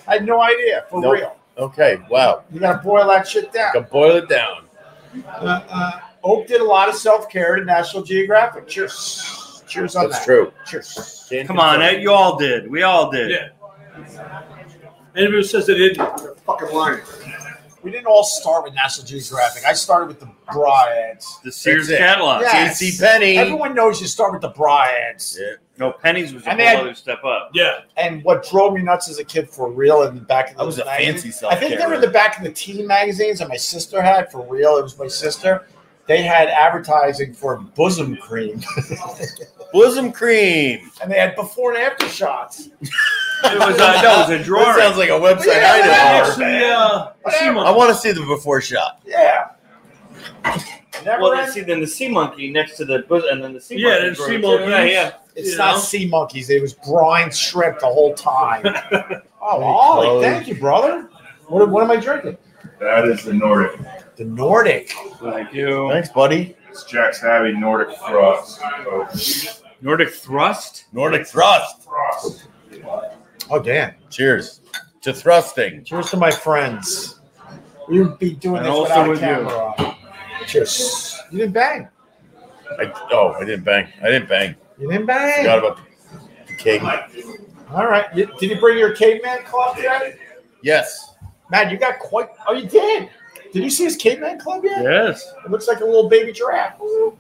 I had no idea. For Nope. real. Okay, wow. You got to boil that shit down. Can boil it down. Oak did a lot of self-care to National Geographic. Cheers. Cheers on That's that. true. Cheers. Can't Come on, confirm. you all did. We all did. Yeah. Anybody who says they didn't, they're fucking lying. We didn't all start with National Geographic. I started with the bra ads. The Sears That's it. catalog. Yeah. JC Penney. Everyone knows you start with the bra ads. Yeah. No, Penny's was a And whole they had- other step up. Yeah. And what drove me nuts as a kid for real in the back of the That was a magazines- fancy I think they self-care. were in the back of the teen magazines that my sister had for real. It was my sister. They had advertising for bosom cream. Bosom cream. And they had before and after shots. It was no, it was a drawing. That sounds like a website Yeah, I know. Next to the sea I monkey. want to see the before shot. Yeah. Never Well, end- see, then the sea monkey next to the and then the sea Yeah, monkey. then sea drawing, too. monkeys. Yeah, It's you not know? sea monkeys. It was brine shrimp the whole time. Oh, Very Ollie, close. thank you, brother. What am I drinking? That is the Nordic. The Nordic. yeah. Thank you. Thanks, buddy. It's Jack Savvy Nordic Frost. Nordic Thrust. Nordic thrust. Frost. Oh, damn. Cheers to thrusting. Cheers to my friends. You'd be doing And this also without a with you. camera on. Cheers. You didn't bang. I didn't bang. You didn't bang. Forgot about the cake. All right. Did you bring your caveman club yet? Yes. Man, you got quite. Oh, you did. Did you see his caveman club yet? Yes. It looks like a little baby giraffe.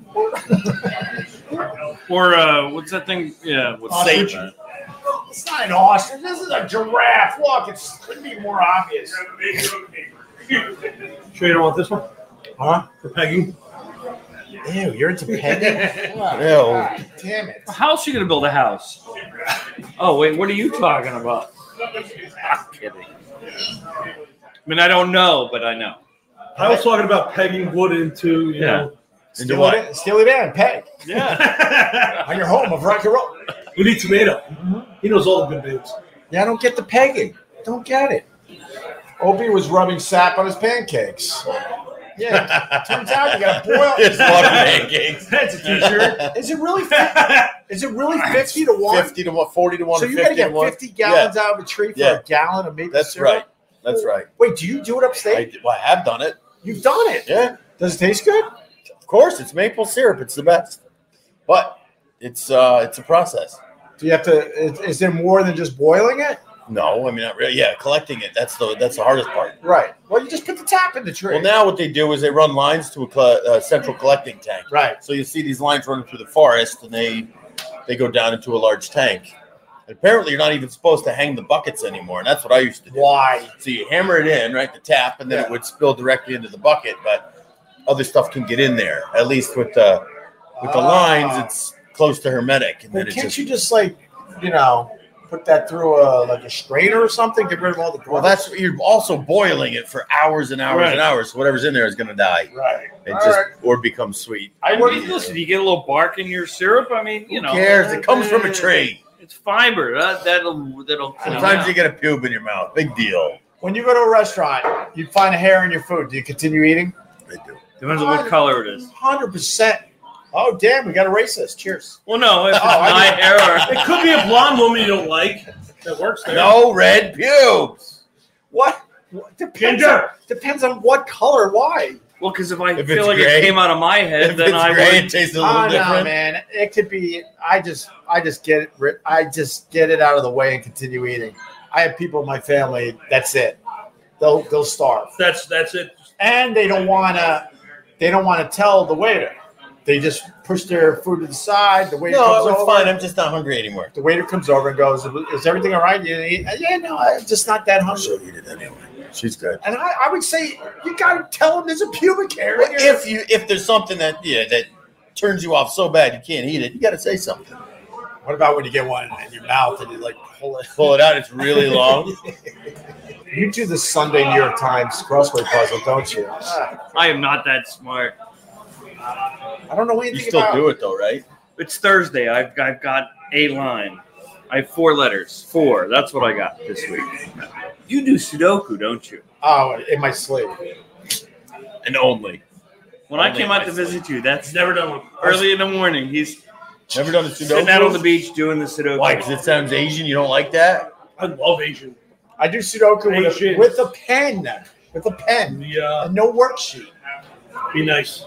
Or what's that thing? Yeah, what's Ostrich. that? It's not an ostrich. This is a giraffe. Look, it couldn't be more obvious. Sure you don't want this one Huh? for pegging? Ew, you're into pegging? Ew. God damn it. How else are you gonna build a house? Oh wait, what are you talking about? I'm kidding. I mean, I don't know, but I know. I was talking about pegging wood into, you know. Into Steal what? it, steal it in, peg. Yeah. On your home of rock and roll. We need tomato. He knows all the good babes. Yeah, I don't get the pegging. Don't get it. Opie was rubbing sap on his pancakes. Yeah, turns out you got to boil. It's water pancakes. That's a t-shirt. Is it really? Is it really 50 to 1? 50 to 1, 40 to 1, So you got to 50 to get 1. 50 gallons out of a tree for Yeah. a gallon of maple That's syrup? right. That's right. Wait, do you do it upstate? I have done it. You've done it. Yeah. Does it taste good? Of course, it's maple syrup. It's the best. But it's a process. Do you have to? Is there more than just boiling it? No, I mean not really. Yeah, collecting it. That's the hardest part. Right. Well, you just put the tap in the tree. Well, now what they do is they run lines to a central collecting tank. Right. So you see these lines running through the forest, and they go down into a large tank. And apparently, you're not even supposed to hang the buckets anymore, and that's what I used to do. Why? So you hammer it in, right, the tap, and then Yeah. it would spill directly into the bucket. But other stuff can get in there. At least with the lines, it's close to hermetic, and Well, then it can't just. you just put that through a strainer or something? Get rid of all the. Well, that's you're also boiling it for hours and hours and hours. So whatever's in there is going to die. right. It All just right. or become sweet. I mean, listen, you get a little bark in your syrup. I mean, you know, Who cares? It comes from a tree. It's fiber. That'll. Sometimes you get a pube in your mouth. Big deal. When you go to a restaurant, you find a hair in your food. Do you continue eating? They do. Depends on what color it is. 100%. Oh, damn, we got a racist. Cheers. Well, no, if it's I my hair. It could be a blonde woman you don't like that works there. No red pubes. What? Depends on what color. Why? Well, because if I If feel it's like gray- it came out of my head, If then it's I gray, would. it tastes a little Oh, no, different. man. It could be. I just get it. I just get it out of the way and continue eating. I have people in my family. That's it. They'll starve, That's it. and they don't want to tell the waiter. They just push their food to the side. The waiter No, comes it's over. fine. I'm just not hungry anymore. The waiter comes over and goes, "Is everything all right? You didn't eat?" Yeah, no, I'm just not that hungry. She'll eat it anyway. She's good. And I would say you got to tell them there's a pubic hair. Well, if there's something that turns you off so bad you can't eat it, you got to say something. What about when you get one in your mouth and you Pull it out. It's really long. You do the Sunday New York Times crossword puzzle, don't you? I am not that smart. I don't know anything You still about do it though, right? It's Thursday. I've got a line. I have 4 letters. 4. That's what I got this week. You do Sudoku, don't you? Oh, in my sleep. And only. When I Only came out to myself. visit you, that's Never done one. early in the morning. He's Never done a Sudoku? sitting out on the beach doing the Sudoku. Why? Because it sounds Asian. You don't like that? I love Asian. I do Sudoku Patience. with a pen. With a pen. Yeah, And no worksheet. be nice.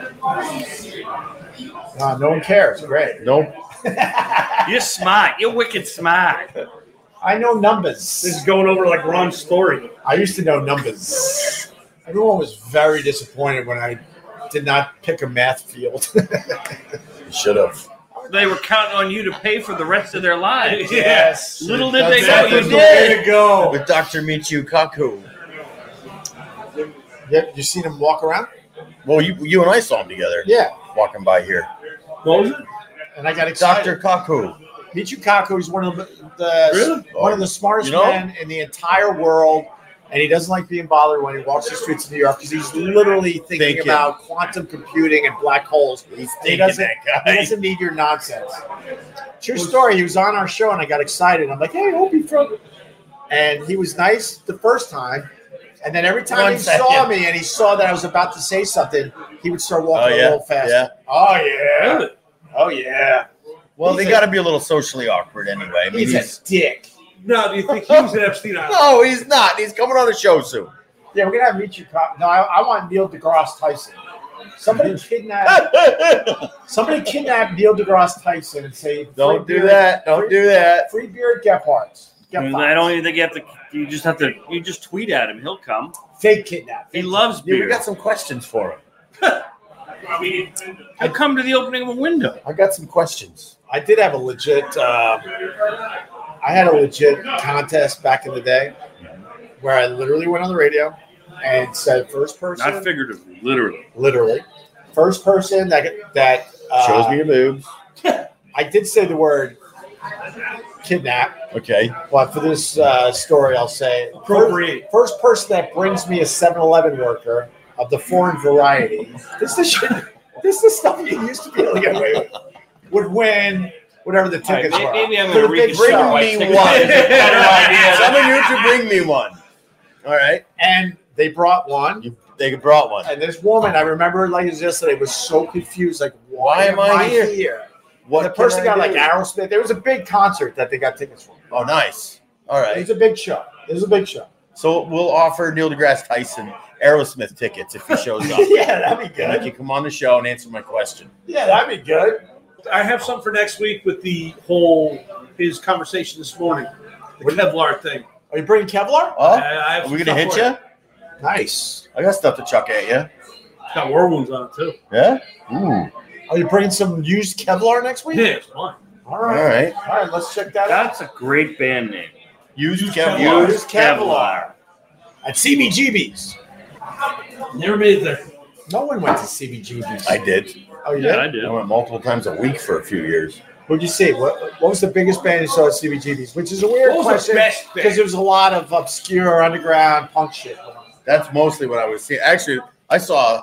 No one cares. Great. Nope. You're smart. You're wicked smart. I know numbers. This is going over like Ron's story. I used to know numbers. Everyone was very disappointed when I did not pick a math field. You should have. They were counting on you to pay for the rest of their lives. Yes. Little did they know That's you the did. way to go. With Dr. Michio Kaku. Yep. You seen him walk around? Well, you and I saw him together. Yeah. Walking by here. What was it? And I got excited. Dr. Kaku. Michio Kaku is one of the Really? one of the smartest You know? men in the entire world, and he doesn't like being bothered when he walks the streets of New York because he's literally thinking about quantum computing and black holes. He's He thinking doesn't, that he guy. doesn't need your nonsense. True story. He was on our show, and I got excited. I'm like, "Hey, Opie from," and he was nice the first time, and then every time he saw me and he saw that I was about to say something, he would start walking a little faster. Yeah. Oh yeah. Really? Oh yeah. Well, He's they got to be a little socially awkward anyway. I mean, He's a dick. No, do you think he was at Epstein Island? no, he's not. He's coming on the show soon. Yeah, we're gonna have Michio Kaku. No, I want Neil deGrasse Tyson. Somebody kidnapped Neil deGrasse Tyson and say, Don't "Free do beard- that. Don't do that. Free beard Gephardts. I don't even think you have to. You just have to. You just tweet at him. He'll come. Fake kidnap. He loves Yeah, we beer. got some questions for him. He'll come to the opening of a window. I got some questions. I did have a legit. I had a legit contest back in the day where I literally went on the radio and said first person, Not figuratively, literally. literally, first person that Shows me your boobs. I did say the word kidnap, Okay. but for this story, I'll say Appropriate. first person that brings me a 7-Eleven worker of the foreign variety. This is the stuff you used to be able to get away with. Would win whatever the tickets were. Maybe I'm For going to the big reconstruct show. my Bring me ticket. one. Better idea. Someone you to bring me one. All right. And they brought one. They brought one. And this woman, I remember it like it was yesterday, was so confused. Like, why am I here? What The person can I got like do? Aerosmith. There was a big concert that they got tickets for. Oh, nice. All It right. was a big show. It was a big show. So we'll offer Neil deGrasse Tyson Aerosmith tickets if he shows up. Yeah, that'd be And he good. can come on the show and answer my question. Yeah, that'd be good. I have something for next week with his conversation this morning, the Kevlar thing. Are you bringing Kevlar? Oh, I have are we some going to hit stuff you? Nice. I got stuff to chuck at you. It's got war wounds on it too. Yeah? Ooh. Are you bringing some used Kevlar next week? Yeah, it's fine. All All right. right. All right, let's check that out. That's a great band name. Used Kevlar. Kevlar. Used Kevlar. At CBGB's. Never made it there. No one went to CBGB's. I did. Oh, you did? I I did. went multiple times a week for a few years. What'd you see? What was the biggest band you saw at CBGB's? Which is a weird What was the question best band? because there was a lot of obscure underground punk shit. That's mostly what I was seeing. Actually, I saw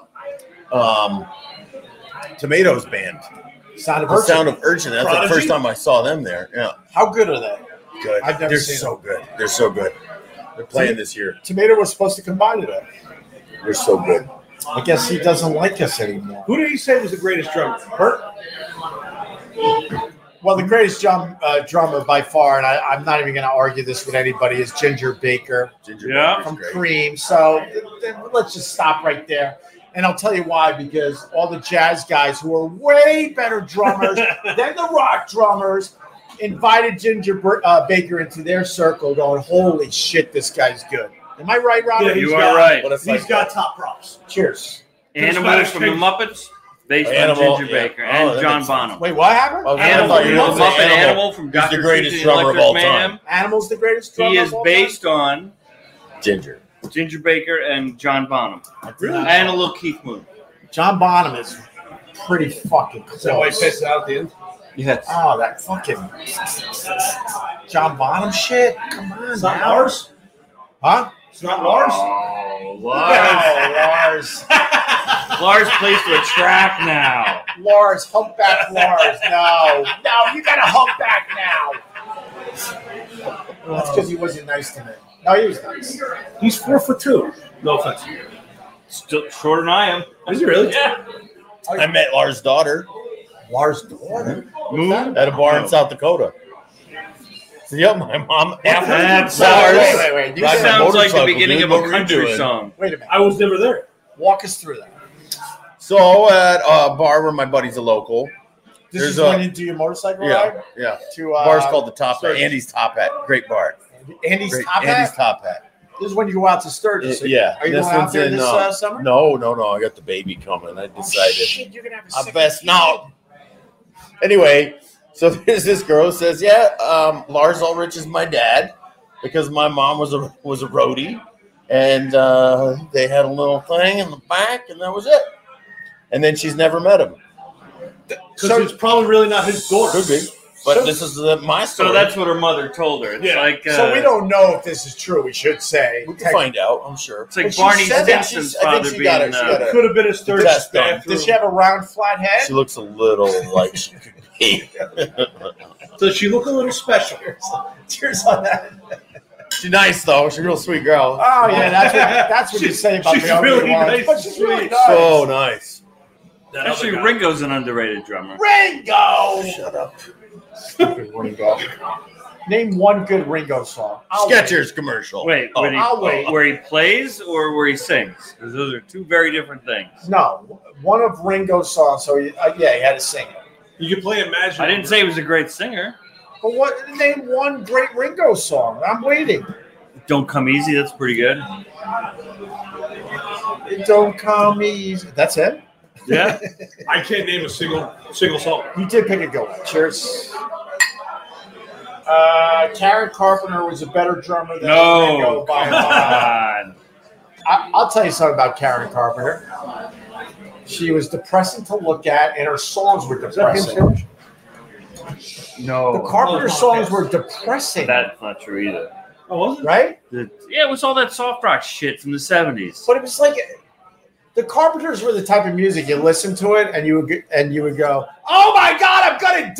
Tomatoes Band. Sound of The Urchin. Sound of Urchin. That's Prodigy? the first time I saw them there. Yeah, How good are they? good. I've never They're seen so good. They're so good. They're playing this year. Tomato was supposed to come by today. They're so good. I guess he doesn't like us anymore. Who did he say was the greatest drummer? Bert? Well, the greatest drummer by far, and I'm not even going to argue this with anybody, is Ginger Baker Ginger Yeah. Baker's from great. Cream. So then let's just stop right there. And I'll tell you why, because all the jazz guys who are way better drummers than the rock drummers invited Ginger Baker into their circle going, holy shit, this guy's good. Am I right, Robert? Yeah, You he's are got- right. What a He's got top props. Cheers. Animal from the Muppets, based on Animal, Ginger yeah. Baker, Oh, and that John makes sense. Bonham. Wait, what happened? Oh, Animal, I thought you you were know gonna say Muppet Animal. Animal from He's the Dr. greatest Seuss' drummer of Electric all Mayhem. time. Animal's the greatest drummer He of is all based on Ginger. Ginger Baker and John Bonham, Really? and a little Keith Moon. time. John Bonham is pretty fucking Is that why he close. passes out at the end? Yes. Oh, that fucking John Bonham shit. Come on, It's not now. Lars? Huh? It's not Lars? Oh, Lars. Lars plays to a track now. Lars, humpback Lars. No, you got a humpback now. That's because he wasn't nice to me. No, he was nice. He's 4'2". No offense. Still shorter than I am. Is he really? Yeah. I met Lars' daughter Lars' daughter. Moon? at a bar in South Dakota. Yep, my mom. That's Wait. That sounds like the beginning of a country song. Wait a minute. I was never there. Walk us through that. So at a bar where my buddy's a local. This There's is a- when you do your motorcycle ride? Yeah. To, Bar's called the Top Hat. Andy's Top Hat. Great bar. Andy's Great. Top Andy's Hat? Top Hat. This is when you go out to Sturgis. So Yeah. Are you This going out one's there in, this summer? No. I got the baby coming. I Oh, decided. shit, you're going to have a I second best kid. not. Anyway, so there's this girl who says, Lars Ulrich is my dad because my mom was a roadie, and they had a little thing in the back, and that was it. And then she's never met him. Because it's probably really not his daughter. Could be, but this is my story. So that's what her mother told her. It's Yeah. like So we don't know if this is true. We should say. we can find out. I'm sure. It's like But she Barney said that Stinson's I think father she being. got it. She got It it. could have been his Sturgis Test done. bathroom. Does she have a round, flat head? She looks a little like she could be. Does she look a little special? Cheers on that. She's nice though. She's a real sweet girl. Oh, yeah, that's what you say about she's the ugly really ones. nice But and she's really sweet. nice. So nice. That Actually, other guy. Ringo's an underrated drummer. Ringo! Shut up. Stupid Ringo. Name one good Ringo song. I'll Skechers commercial. Wait, Oh, I'll wait. where he plays or where he sings? Because those are two very different things. wait. No, one of Ringo's songs. So, he had to sing it. You can play Imagine. I didn't say he was a great singer. But name one great Ringo song. I'm waiting. Don't Come Easy, that's pretty good. It don't come easy. That's it? Yeah. I can't name a single song. You did pick a good one. Cheers. Karen Carpenter was a better drummer than No. Ringo by a Come mile. on. I'll tell you something about Karen Carpenter. She was depressing to look at, and her songs were depressing. No. The Carpenter songs were depressing, That's not true either. Oh, was it? right? Yeah, it was all that soft rock shit from the 70s. But it was like the Carpenters were the type of music you listen to it, and you would go, "Oh my God, I'm gonna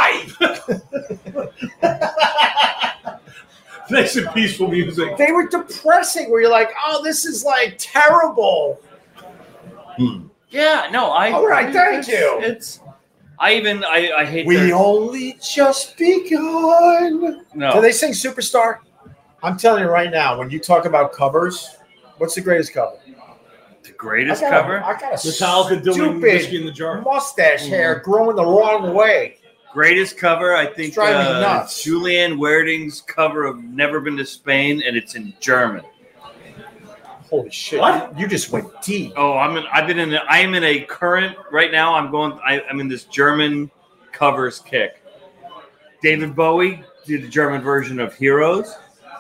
die!" Nice and peaceful music. They were depressing. Where you're like, "Oh, this is like terrible." Yeah, no, All right, thank you. I hate We their, only just begun. no. Do they sing Superstar? I'm telling you right now, when you talk about covers, what's the greatest cover? The greatest I got cover? a Metallica doing Whiskey in the Jar. mustache hair growing the wrong way. Greatest cover, I think, It's driving me nuts. Julianne Weirding's cover of Never Been to Spain, and it's in German. Holy shit! What? You just went deep. Oh, I am in a current right now. I'm in this German covers kick. David Bowie did the German version of Heroes.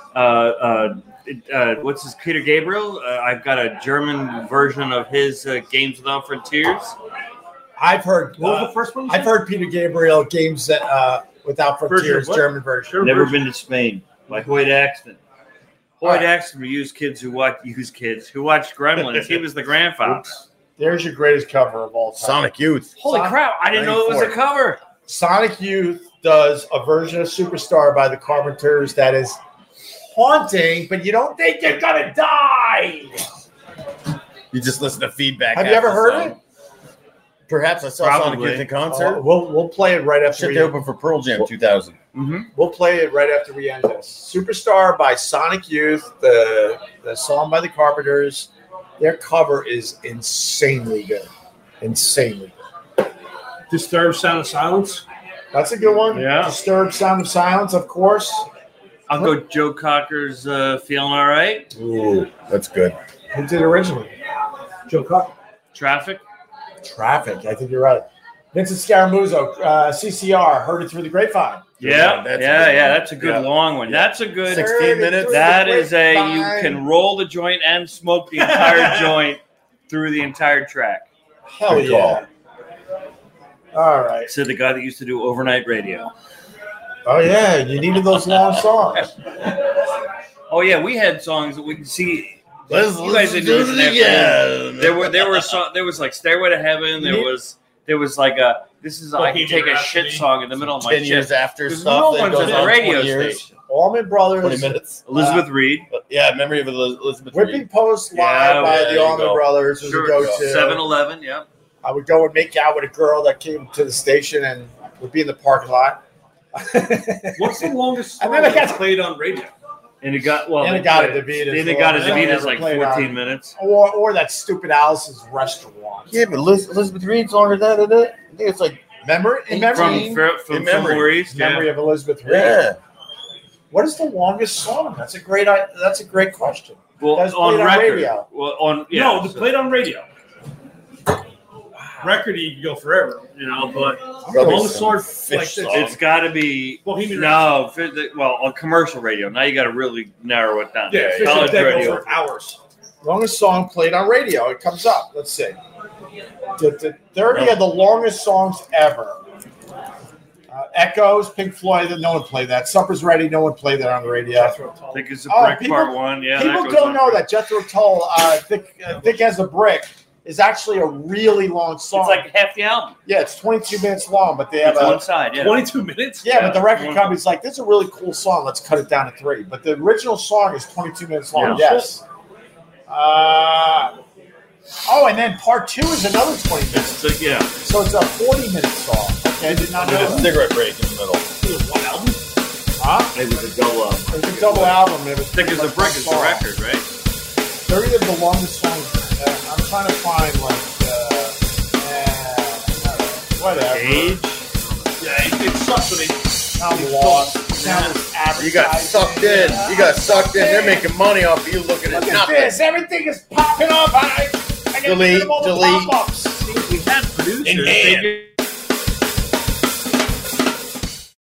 What's his Peter Gabriel? I've got a German version of his Games Without Frontiers. I've heard. What was the first one? I've heard Peter Gabriel Games Without Frontiers what? German version. Never Been to Spain by Hoyt Axton. Hoyt Axton used kids who watched Gremlins. He was the grandfather. There's your greatest cover of all time. Sonic Youth. Holy crap! I didn't know it was a cover. Sonic Youth does a version of Superstar by the Carpenters that is haunting, but you don't think you're gonna die. You just listen to feedback. Have you ever after heard song. it? Perhaps I saw Sonic Probably. Youth in concert. We'll play it right after Shit, they opened for Pearl Jam 2000. We'll play it right after we end this. Superstar by Sonic Youth, the song by the Carpenters. Their cover is insanely good. Insanely good. Disturbed Sound of Silence. That's a good one. Yeah. Disturbed Sound of Silence, of course. I'll go Joe Cocker's Feeling All Right. Ooh, that's good. Who did it originally? Joe Cocker. Traffic. Traffic. I think you're right. Vincent Scaramuzzo, CCR, Heard It Through the Grapevine. Yeah, that's a good one. That's a good Yeah. long one. Yeah. That's a good. 16 minutes. That is a you Grapevine. can roll the joint and smoke the entire joint through the entire track. Hell Good yeah. All right. Said the guy that used to do overnight radio. Oh, yeah. You needed those long songs. Oh yeah, we had songs that we could see. Let's You guys listen didn't do to this it after. again. There was like Stairway to Heaven. There was like a this is I can take a shit song in the middle of my 10 years shit. after There's stuff no that ones goes on the on radio 20 years, station. Allman 20 Brothers. minutes. Elizabeth Reed, Yeah, memory of Elizabeth Whipping Reed. Post Live Yeah, by there the you Allman go. Brothers was sure, a go-to. 7-Eleven, yeah. I would go and make out with a girl that came to the station and would be in the parking lot. What's the longest And song then I got- that's played on radio? And it got Inagata-Davida. Then it got a Davita's like Played 14 on- minutes. Or that stupid Alice's Restaurant. Yeah, but Elizabeth Reed's longer than that, isn't it? I think it's like Remember? In memory, From memory. Maurice. memory of Elizabeth Reed. yeah. What is the longest song? That's a great question. Well, That's on played on record. radio. Well, on No, it's played on radio. Record, you can go forever, but Probably longest some song like fish this. song. it's got to be Bohemian on commercial radio. Now you got to really narrow it down. Yeah, Fish College and Deck radio. for hours. Longest song played on radio. It comes up. Let's see. The 30 of the longest songs ever. Echoes, Pink Floyd. No one played that. Supper's Ready. No one played that on the radio. I think it's a Oh, brick people- part one. Yeah, People that goes don't on. know that Jethro Tull, Thick as a Brick, is actually a really long song. It's like half the album. yeah, it's 22 minutes long, but they have It's a one side. Yeah. 22 minutes? yeah, but the record Yeah. company's like, this is a really cool song. Let's cut it down to 3. But the original song is 22 minutes long. Yeah. Yes. And then part 2 is another 20 minutes. It's yeah. So it's a 40-minute song. Okay, I did not know With a that. cigarette break in the middle. It was one album? Huh? It was a double album. It was a double album. It was Thick as a brick is the song. record, right? 30 of the longest songs. I'm trying to find whatever. Age. Yeah, it sucks when they Sound lost. Sound advertising. You got sucked in. You got sucked in. They're making money off of you looking at Look at nothing. this. Everything is popping up. I get rid Delete, of all the delete. pop-ups. We had producers. In They hand.